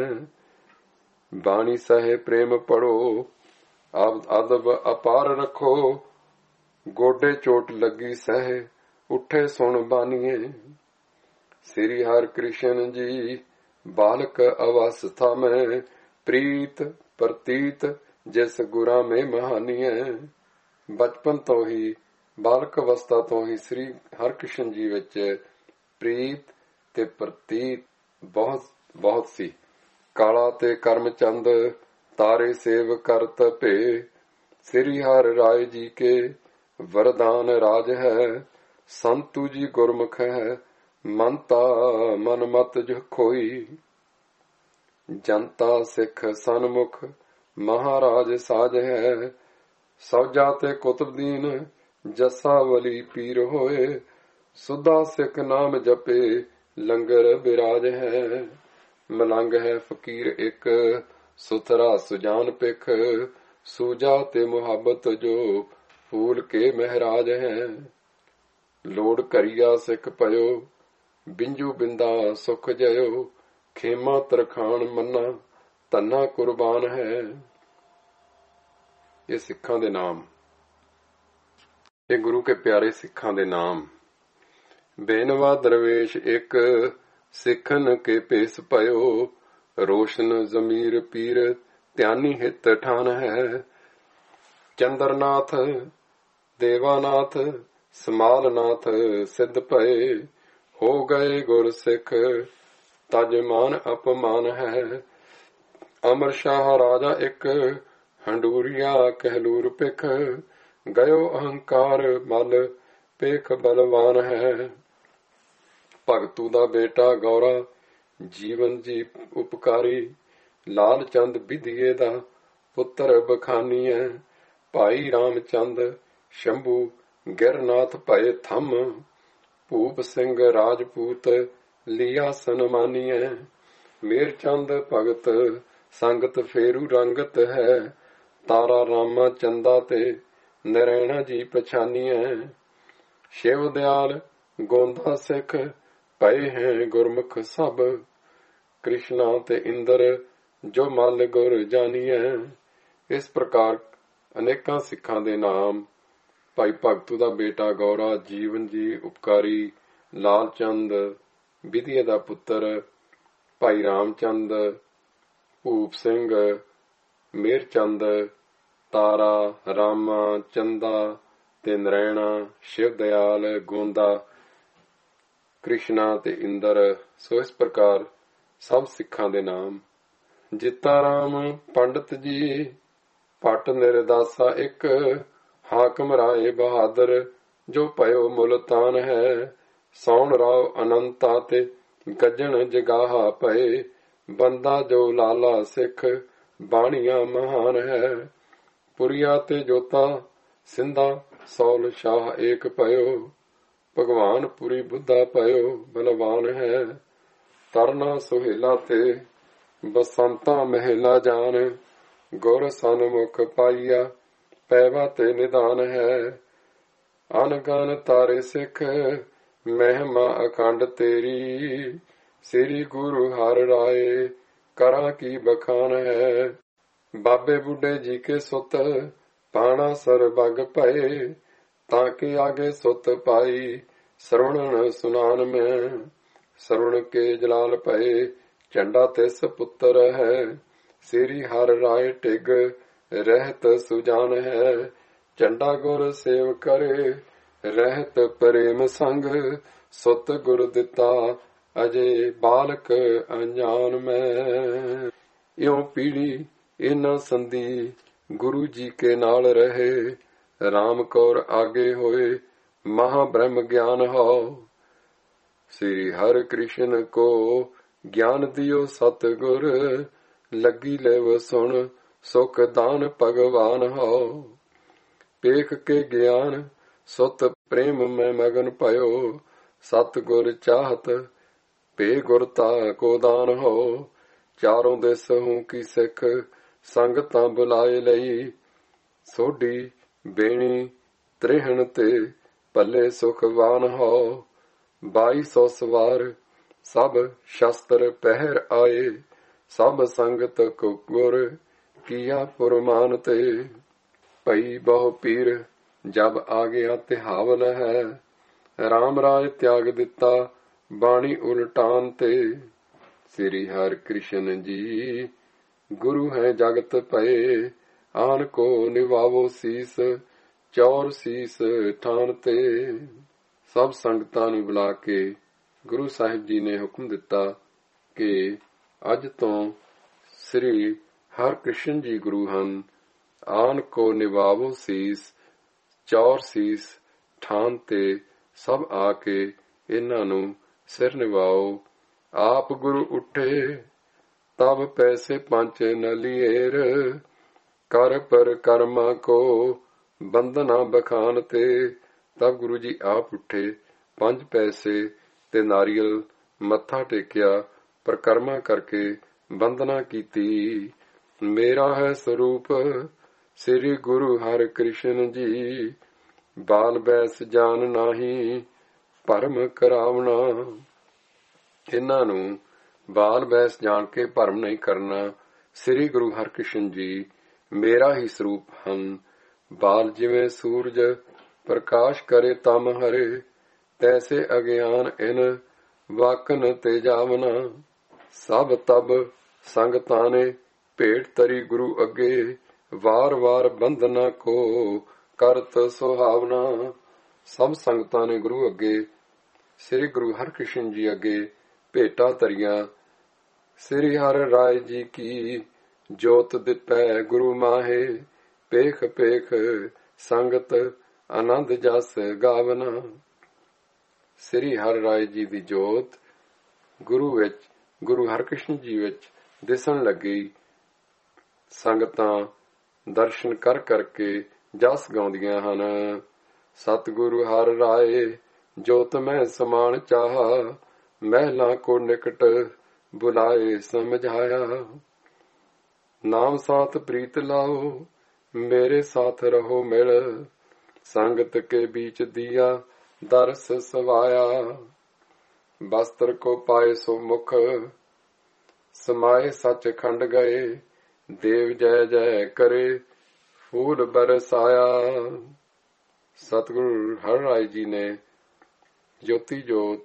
ਬਾਣੀ ਸਹਿ ਪ੍ਰੇਮ ਪੜੋ, ਅਦਬ ਅਪਾਰ ਰੱਖੋ। ਗੋਡੇ ਚੋਟ ਲੱਗੀ ਸਹਿ, ਉੱਠੇ ਸੁਣ ਬਾਨੀਏ। ਸ੍ਰੀ ਹਰਿ ਕ੍ਰਿਸ਼ਨ ਜੀ, ਬਾਲਕ ਅਵਸਥਾ ਮੈਂ। ਪ੍ਰੀਤ ਪ੍ਰਤੀਤ, ਜਿਸ ਗੁਰਾਂ ਮੇ ਮਹਾਨੀਐ। ਬਚਪਨ ਤੋਂ ਹੀ, ਬਾਲਕ ਅਵਸਥਾ ਤੋਂ ਹੀ ਸ੍ਰੀ ਹਰਿਕ੍ਰਿਸ਼ਨ ਜੀ ਵਿੱਚ ਪ੍ਰੀਤ ਤੇ ਪ੍ਰਤੀਤ ਬਹੁਤ ਸੀ। ਕਾਲਾ ਤੇ ਕਰਮ ਚੰਦ, ਤਾਰੇ ਸੇਵ ਕਰਤ ਭੇ। ਸ੍ਰੀ ਹਰਿ ਰਾਏ ਜੀ ਕੇ ਵਰਦਾਨ ਰਾਜ ਹੈ। ਸੰਤੂ ਜੀ ਗੁਰਮੁਖ ਹੈ, ਮਨਤਾ ਮਨ ਮਤ ਜੋ ਖੋਈ। ਜਨਤਾ ਸਿੱਖ ਸਨਮੁਖ, ਮਹਾਰਾਜ ਸਾਜ ਹੈ। ਸੌਜਾ ਤੇ ਕੁਤਬਦੀਨ, ਜੱਸਾ ਵਲੀ ਪੀਰ ਹੋਏ। ਸੁਦਾ ਸਿੱਖ ਨਾਮ ਜਪੇ ਲੰਗਰ ਬਿਰਾਜ ਹੈ। ਮਲੰਗ ਹੈ ਫਕੀਰ ਇੱਕ ਸੁਥਰਾ ਸੁਜਾਨ ਪਿਖ। ਸੂਜਾ ਤੇ ਮੁਹੱਬਤ ਜੋ ਫੂਲ ਕੇ ਮਹਿਰਾਜ ਹੈ। ਲੋੜ ਕਰੀਆ ਸਿੱਖ ਪਇਓ ਬਿੰਜੂ ਬਿੰਦਾ ਸੁਖ ਜਇਓ। ਖੇਮਾ ਤਰਖਾਣ ਮੰਨਾ ਧੰਨਾ ਕੁਰਬਾਨ ਹੈ। ਇਹ ਸਿੱਖਾਂ ਦੇ ਨਾਮ, ਇਹ ਗੁਰੂ ਕੇ ਪਿਆਰੇ ਸਿੱਖਾਂ ਦੇ ਨਾਮ। ਬੇਨਵਾ ਦਰਵੇਸ਼ ਇੱਕ ਸਿੱਖਨ ਕੇ ਭੇਸ ਪਇਓ। ਰੋਸ਼ਨ ਜ਼ਮੀਰ ਪੀਰ ਧਿਆਨੀ ਹਿਤ ਠਾਨ ਹੈ। ਚੰਦਰਨਾਥ ਦੇਵਾਨਾਥ ਸਮਾਲਨਾਥ ਸਿੱਧ ਭਏ। ਹੋ ਗਏ ਗੁਰ ਸਿੱਖ ਤਜ ਮਾਨ ਅਪਮਾਨ ਹੈ। ਅਮਰ ਸ਼ਾਹ ਰਾਜਾ ਇੱਕ ਹੰਡੂਰੀਆ ਕਹਿਲੂਰ ਪਿਖ। ਗਇਓ ਅਹੰਕਾਰ ਮਲ ਪੇਖ ਬਲਵਾਨ ਹੈ। ਭਗਤੂ ਦਾ ਬੇਟਾ ਗੌਰਾ ਜੀਵਨ ਜੀ ਉਪਕਾਰੀ। ਲਾਲ ਚੰਦ ਬਿਧੀਏ ਦਾ ਪੁੱਤਰ ਬਖਾਨੀ ਹੈ। ਭਾਈ ਰਾਮ ਚੰਦ ਸ਼ੰਭੂ ਗਿਰਨਾਥ ਭਏ ਥੰਮ। ਭੂਪ ਸਿੰਘ ਰਾਜਪੂਤ ਲਿਆ ਸਨਮਾਨੀ ਹੈ। ਮੇਰ ਚੰਦ ਭਗਤ ਸੰਗਤ ਫੇਰੂ ਰੰਗਤ ਹੈ। ਤਾਰਾ ਰਾਮਾ ਚੰਦਾ ਤੇ ਨਰੈਣਾ ਜੀ ਪਛਾਨੀ ਹੈ। ਸ਼ਿਵ ਦਿਆਲ ਗੋਂਦਾ ਸਿੱਖ ਭਏ ਹੈ ਗੁਰਮੁਖ ਸਭ। ਕ੍ਰਿਸ਼ਨਾ ਤੇ ਇੰਦਰ ਜੋ ਮਲ ਗੁਰ ਜਾਨੀਐ। ਇਸ ਪ੍ਰਕਾਰ ਅਨੇਕਾਂ ਸਿੱਖਾਂ ਦੇ ਨਾਮ। ਭਾਈ ਭਗਤੂ ਦਾ ਬੇਟਾ ਗੌਰਾ ਜੀਵਨ ਜੀ ਉਪਕਾਰੀ। ਲਾਲ ਚੰਦ ਬਿਧੀਏ ਦਾ ਪੁੱਤਰ ਭਾਈ ਰਾਮ ਚੰਦ। ਭੂਪ ਸਿੰਘ ਮੇਰ ਚੰਦ ਤਾਰਾ ਰਾਮਾ ਚੰਦਾ ਤੇ ਨਰੈਣਾ। ਸ਼ਿਵ ਦਿਆਲ ਗੋਂਦਾ ਕ੍ਰਿਸ਼ਨਾ ਤੇ ਇੰਦਰ। ਸੋ ਇਸ ਪ੍ਰਕਾਰ ਸਭ ਸਿੱਖਾਂ ਦੇ ਨਾਮ। ਜਿੱਤਾ ਰਾਮ ਪੰਡਤ ਜੀ ਭੱਟ ਨਿਰਦਾਸਾ ਇੱਕ। ਹਾਕਮ ਰਾਏ ਬਹਾਦਰ ਜੋ ਭਇਓ ਮੁਲਤਾਨ ਹੈ। ਸੌਣ ਰਾਓ ਅਨੰਤਾ ਤੇ ਗੱਜਣ ਜਗਾਹਾ ਭਏ। ਬੰਦਾ ਜੋ ਲਾਲਾ ਸਿੱਖ ਬਾਣੀਆਂ ਮਹਾਨ ਹੈ। ਪੁਰੀਆ ਤੇ ਜੋਤਾ ਸਿੰਧਾ ਸੌਲ ਸ਼ਾਹ ਏਕ ਭਇਓ। ਭਗਵਾਨ ਪੁਰੀ ਬੁੱਧਾ ਭਇਓ ਬਲਵਾਨ ਹੈ। ਤਰਨਾ ਸੁਹੇਲਾ ਤੇ ਬਸੰਤਾ ਮਹਿਲਾ ਜਾਨ। ਗੁਰ ਸਨਮੁਖ ਪਾਈਆ ਪੈਵਾ ਤੇ ਨਿਦਾਨ ਹੈ। ਅਨਗਨ ਤਾਰੇ ਸਿੱਖ ਮਹਿਮਾ ਅਖੰਡ ਤੇਰੀ। ਸ੍ਰੀ ਗੁਰੂ ਹਰਿ ਰਾਏ ਕਰਾਂ ਕੀ ਬਖਾਨ ਹੈ। ਬਾਬੇ ਬੁੱਢੇ ਜੀ ਕੇ ਸੁਤ ਪਾਣਾ ਸਰਬੱਗ ਭਏ। ਤਾਂ ਕਿ ਆਗੇ ਸੁਤ ਪਾਈ ਸਰਵਣਨ ਸੁਨਾਨ ਮੈਂ। ਸਰਵਣ ਕੇ ਜਲਾਲ ਭਏ ਝੰਡਾ ਤਿਸ ਪੁੱਤਰ ਹੈ। ਸ੍ਰੀ ਹਰਿ ਰਾਏ ਟਿਗ ਰਹਿਤ ਸੁਜਾਨ ਹੈ। ਝੰਡਾ ਗੁਰ ਸੇਵ ਕਰੇ ਰਹਿਤ ਪ੍ਰੇਮ ਸੰਗ। ਸੁਤ ਗੁਰ ਦਿੱਤਾ ਅਜੇ ਬਾਲਕ ਅਣਜਾਨ ਮੈਂ। ਇਉਂ ਪੀੜੀ ਇਹਨਾਂ ਸੰਧੀ ਗੁਰੂ ਜੀ ਕੇ ਨਾਲ ਰਹੇ। ਰਾਮ ਕੌਰ ਆਗੇ ਹੋਏ ਮਹਾ ਬ੍ਰਹਮ ਗਿਆਨ ਹੋ। ਸ੍ਰੀ ਹਰਿ ਕ੍ਰਿਸ਼ਨ ਕੋ ਗਿਆਨ ਦਿਓ ਸਤਿਗੁਰ। ਲੱਗੀ ਲੈਵ ਸੁਣ ਸੁਖ ਦਾਨ ਭਗਵਾਨ ਹੋ। ਪੇਖ ਕੇ ਗਿਆਨ ਸੁਤ ਪ੍ਰੇਮ ਮੈਂ ਮਗਨ ਭਇਓ। ਸਤਿਗੁਰ ਚਾਹਤ ਭੇ ਗੁਰਤਾ ਕੋ ਦਾਨ ਹੋ। ਚਾਰੋਂ ਦਿਸ ਹੂੰ ਕੀ ਸਿੱਖ ਸੰਗਤਾਂ ਬੁਲਾਏ ਲਈ। ਸੋਢੀ ਬੇਣੀ ਤ੍ਰਿਹਣ ਤੇ ਭਲੇ ਸੁਖਵਾਨ ਹੋ। 2200 ਸਵਾਰ ਸਭ ਸ਼ਸਤਰ ਪਹਿਰ ਆਏ। ਸਭ ਸੰਗਤ ਕੋ ਗੁਰ ਕੀਆ ਪੁਰਮਾਨ ਤੇ। ਭਈ ਬਹੁ ਪੀਰ ਜਬ ਆ ਗਿਆ ਤਿਹਾਵਲ ਹੈ। ਰਾਮ ਰਾਜ ਤਿਆਗ ਦਿੱਤਾ ਬਾਣੀ ਉਲਟਾਨ ਤੇ। ਸ੍ਰੀ ਹਰਿ ਕ੍ਰਿਸ਼ਨ ਜੀ ਗੁਰੂ ਹੈ ਜਗਤ ਭਏ। ਆਨ ਕੋ ਨਿਵਾਵੋ ਸੀਸ ਚੌਰ ਸੀਸ ਠਾਨ ਤੇ। ਸਭ ਸੰਗਤਾਂ ਨੂੰ ਬੁਲਾ ਕੇ ਗੁਰੂ ਸਾਹਿਬ ਜੀ ਨੇ ਹੁਕਮ ਦਿੱਤਾ ਕਿ ਅੱਜ ਤੋਂ ਸ੍ਰੀ ਹਰਿ ਕ੍ਰਿਸ਼ਨ ਜੀ ਗੁਰੂ ਹਨ। ਆਨ ਕੋ ਨਿਵਾਵੋ ਸੀਸ ਚੌਰ ਸੀਸ ਠਾਨ ਤੇ। ਸਭ ਆ ਕੇ ਇਹਨਾਂ ਨੂੰ ਸਿਰ ਨਿਵਾਓ। ਆਪ ਗੁਰੂ ਉੱਠੇ ਤਬ ਪੈਸੇ ਪੰਚ ਨਲੀਏਰ। ਕਰ ਪਰ ਕਰਮਾ ਕੋ ਬੰਧਨਾ ਬਖਾਨ ਤੇ। ਤਬ ਗੁਰੂ ਜੀ ਆਪ ਉੱਠੇ 5 ਪੈਸੇ ਤੇ ਨਾਰੀਅਲ ਮੱਥਾ ਟੇਕਿਆ, ਪਰਿਕਰਮਾ ਕਰਕੇ ਬੰਦਨਾ ਕੀਤੀ। ਮੇਰਾ ਹੈ ਸਰੂਪ ਸ੍ਰੀ ਗੁਰੂ ਹਰਿ ਕ੍ਰਿਸ਼ਨ ਜੀ, ਬਾਲ ਬੈਸ ਜਾਨ ਨਾਹੀ ਭਰਮ ਕਰਾਵਣਾ। ਇਹਨਾਂ ਨੂੰ ਬਾਲ ਬੈਸ ਜਾਣ ਕੇ ਭਰਮ ਨਹੀਂ ਕਰਨਾ। ਸ੍ਰੀ ਗੁਰੂ ਹਰਿਕ੍ਰਿਸ਼ਨ ਜੀ ਮੇਰਾ ਹੀ ਸਰੂਪ ਹਨ। ਬਾਲ ਜਿਵੇਂ ਸੂਰਜ ਪ੍ਰਕਾਸ਼ ਕਰੇ ਤਮ ਹਰੇ, ਤੈਸੇ ਅਗਿਆਨ ਇਨ ਵਾਕਨ ਤੇ ਜਾਵਨਾ। ਸਭ ਤਬ ਸੰਗਤਾਂ ਨੇ ਭੇਟ ਤਰੀ ਗੁਰੂ ਅੱਗੇ, ਵਾਰ ਵਾਰ ਬੰਧਨਾ ਕੋ ਕਰਤ ਸੁਹਾਵਨਾ। ਸਭ ਸੰਗਤਾਂ ਨੇ ਗੁਰੂ ਅੱਗੇ, ਸ੍ਰੀ ਗੁਰੂ ਹਰਿਕ੍ਰਿਸ਼ਨ ਜੀ ਅੱਗੇ ਭੇਟਾਂ ਤਰੀਆਂ। ਸ੍ਰੀ ਹਰਿ ਰਾਏ ਜੀ ਕੀ ਜੋਤ ਦਿਪੈ ਗੁਰੂ ਮਾਹੇ, ਪੇਖ ਪੇਖ ਸੰਗਤ ਆਨੰਦ ਜਸ ਗਾਵਨਾ। ਸ੍ਰੀ ਹਰਿ ਰਾਏ ਜੀ ਦੀ ਜੋਤ ਗੁਰੂ ਵਿੱਚ, ਗੁਰੂ ਹਰਿਕ੍ਰਿਸ਼ਨ ਜੀ ਵਿੱਚ ਦਿਸਣ ਲੱਗੀ। ਸੰਗਤਾਂ ਦਰਸ਼ਨ ਕਰ ਕਰਕੇ ਜਸ ਗਾਉਂਦੀਆਂ ਹਨ। ਸਤਿਗੁਰੂ ਹਰਿ ਰਾਏ ਜੋਤ ਮੈਂ ਸਮਾਨ ਚਾਹਾ, ਮਹਿਲਾਂ ਕੋ ਨਿਕਟ ਬੁਲਾਏ ਸਮਝਾਇਆ। ਨਾਮ ਸਾਥ ਪ੍ਰੀਤ ਲਾਓ, ਮੇਰੇ ਸਾਥ ਰਹੋ ਮਿਲ, ਸੰਗਤ ਕੇ बीच दिया दरस सवाया। बस्त्र को पाए सो मुख, समाये सच खंड गए, देव जय जय करे फूल बरसाया। ਸਤਿਗੁਰੂ ਹਰਿ ਰਾਏ ਜੀ ਨੇ ਜੋਤੀ ਜੋਤ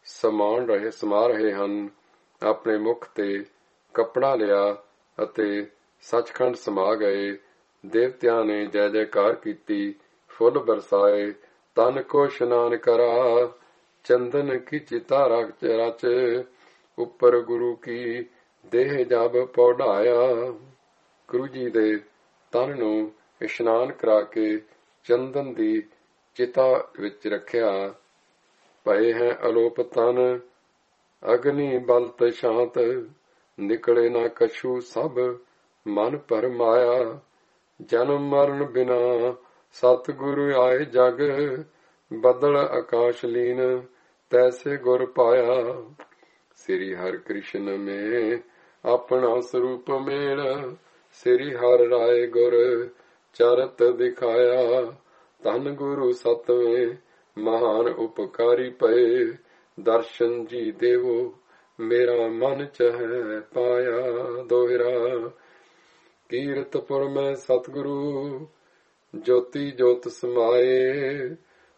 ਸਮਾ ਰਹੇ ਹਨ। ਆਪਣੇ ਮੁਖ ਤੇ ਕੱਪੜਾ ਲਿਆ ਅਤੇ ਸੱਚਖੰਡ ਸਮਾ ਗਏ। ਦੇਵਤਿਆਂ ਨੇ ਜੈ ਜੈਕਾਰ ਕੀਤੀ, ਫੁੱਲ ਬਰਸਾਏ। ਤਨ ਕੋ ਇਸ਼ਨਾਨ ਕਰਾ, ਚੰਦਨ ਕੀ ਚਿਤਾ ਰਚ, ਉੱਪਰ ਗੁਰੂ ਕੀ ਦੇਹ ਜਬ ਪੌੜਾਇਆ। ਗੁਰੂ ਜੀ ਦੇ ਤਨ ਨੂੰ ਇਸ਼ਨਾਨ ਕਰਾ ਕੇ ਚੰਦਨ ਦੀ ਚਿਤਾ ਵਿੱਚ ਰੱਖਿਆ। ਪਏ ਹੈ ਅਲੋਪ ਤਨ, ਅਗਨੀ ਬਲਤ ਸ਼ਾਂਤ, ਨਿਕਲੇ ਨਾ ਕਛੂ ਸਭ ਮਨ ਭਰਮਾਇਆ। ਜਨਮ ਮਰਨ ਬਿਨਾ ਸਤਿਗੁਰੂ ਆਏ ਜਗ, ਬਦਲ ਆਕਾਸ਼ ਲੀਨ ਤੈਸੇ ਗੁਰ ਪਾਇਆ। ਸ੍ਰੀ ਹਰਿ ਕ੍ਰਿਸ਼ਨ ਮੇ ਆਪਣਾ ਸਰੂਪ ਮੇਲ, ਸ੍ਰੀ ਹਰਿ ਰਾਏ ਗੁਰ ਚਰਤ ਦਿਖਾਇਆ। ਧੰਨ ਗੁਰੂ ਸਤਵੇਂ ਮਹਾਨ ਉਪਕਾਰੀ ਪਏ, ਦਰਸ਼ਨ ਜੀ ਦੇਵੋ ਮੇਰਾ ਮਨ ਚਹਿ ਪਾਇਆ। ਦੋਹਰਾ। ਕੀਰਤਪੁਰ ਮੈਂ ਸਤਿਗੁਰੂ ਜੋਤੀ ਜੋਤ ਸਮਾਏ,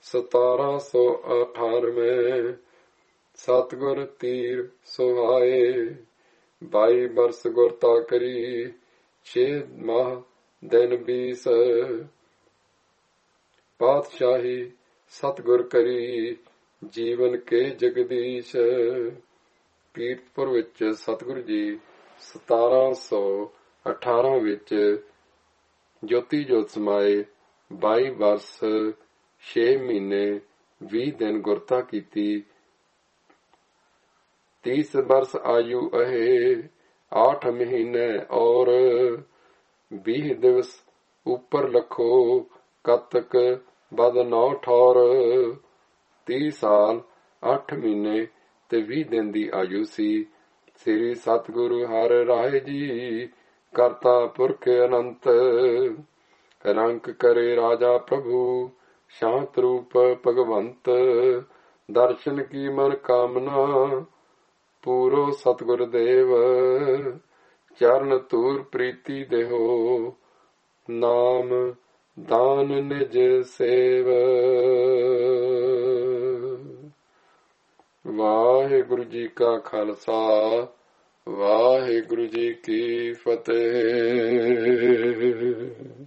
1798 ਸਤਿਗੁਰ ਤੀਰ ਸੁਹਾਏ। 22 ਬਰਸ ਗੁਰਤਾ ਕਰੀ, 6 ਮਾਹ ਦਿਨ 20 ਪਾਤਸ਼ਾਹੀ ਸਤਿਗੁਰ ਕਰੀ, ਜੀਵਨ ਕੇ ਜਗਦੀਸ਼। ਕੀਰਤਪੁਰ ਵਿੱਚ ਸਤਿਗੁਰੂ ਜੀ 1718 ਵਿੱਚ ਜੋਤੀ ਜੋਤ ਸਮਾਏ। 22 ਬਰਸ 6 ਮਹੀਨੇ 20 ਦਿਨ ਗੁਰਤਾ ਕੀਤੀ। 30 ਬਰਸ ਆਯु ਅਹੇ, 8 ਮਹੀਨੇ और 20 ਦਿਵਸ ਉੱਪਰ ਲਖੋ, ਕਤਕ ਬਦ 9 ਠੌਰ। 30 ਸਾਲ 8 ਮਹੀਨੇ ਤੇ 20 ਦਿਨ ਦੀ ਆਯੂ ਸੀ। ਸ੍ਰੀ ਸਤਿਗੁਰੂ ਹਰਿ ਰਾਏ ਜੀ ਕਰਤਾ ਪੁਰਖ ਅਨੰਤ, ਰੰਕ ਕਰੇ ਰਾਜਾ ਪ੍ਰਭੂ, ਸ਼ਾਂਤ ਰੂਪ ਭਗਵੰਤ। ਦਰਸ਼ਨ ਕੀ ਮਨ ਕਾਮਨਾ, ਪੂਰੋ ਸਤਿਗੁਰ ਦੇਵ, ਚਰਨ ਧੂਰ ਪ੍ਰੀਤੀ ਦੇਹੋ, ਨਾਮ ਦਾਨ ਨਿਜ ਸੇਵ। ਵਾਹਿਗੁਰੂ ਜੀ ਕਾ ਖਾਲਸਾ, ਵਾਹਿਗੁਰੂ ਜੀ ਕੀ ਫਤਿਹ।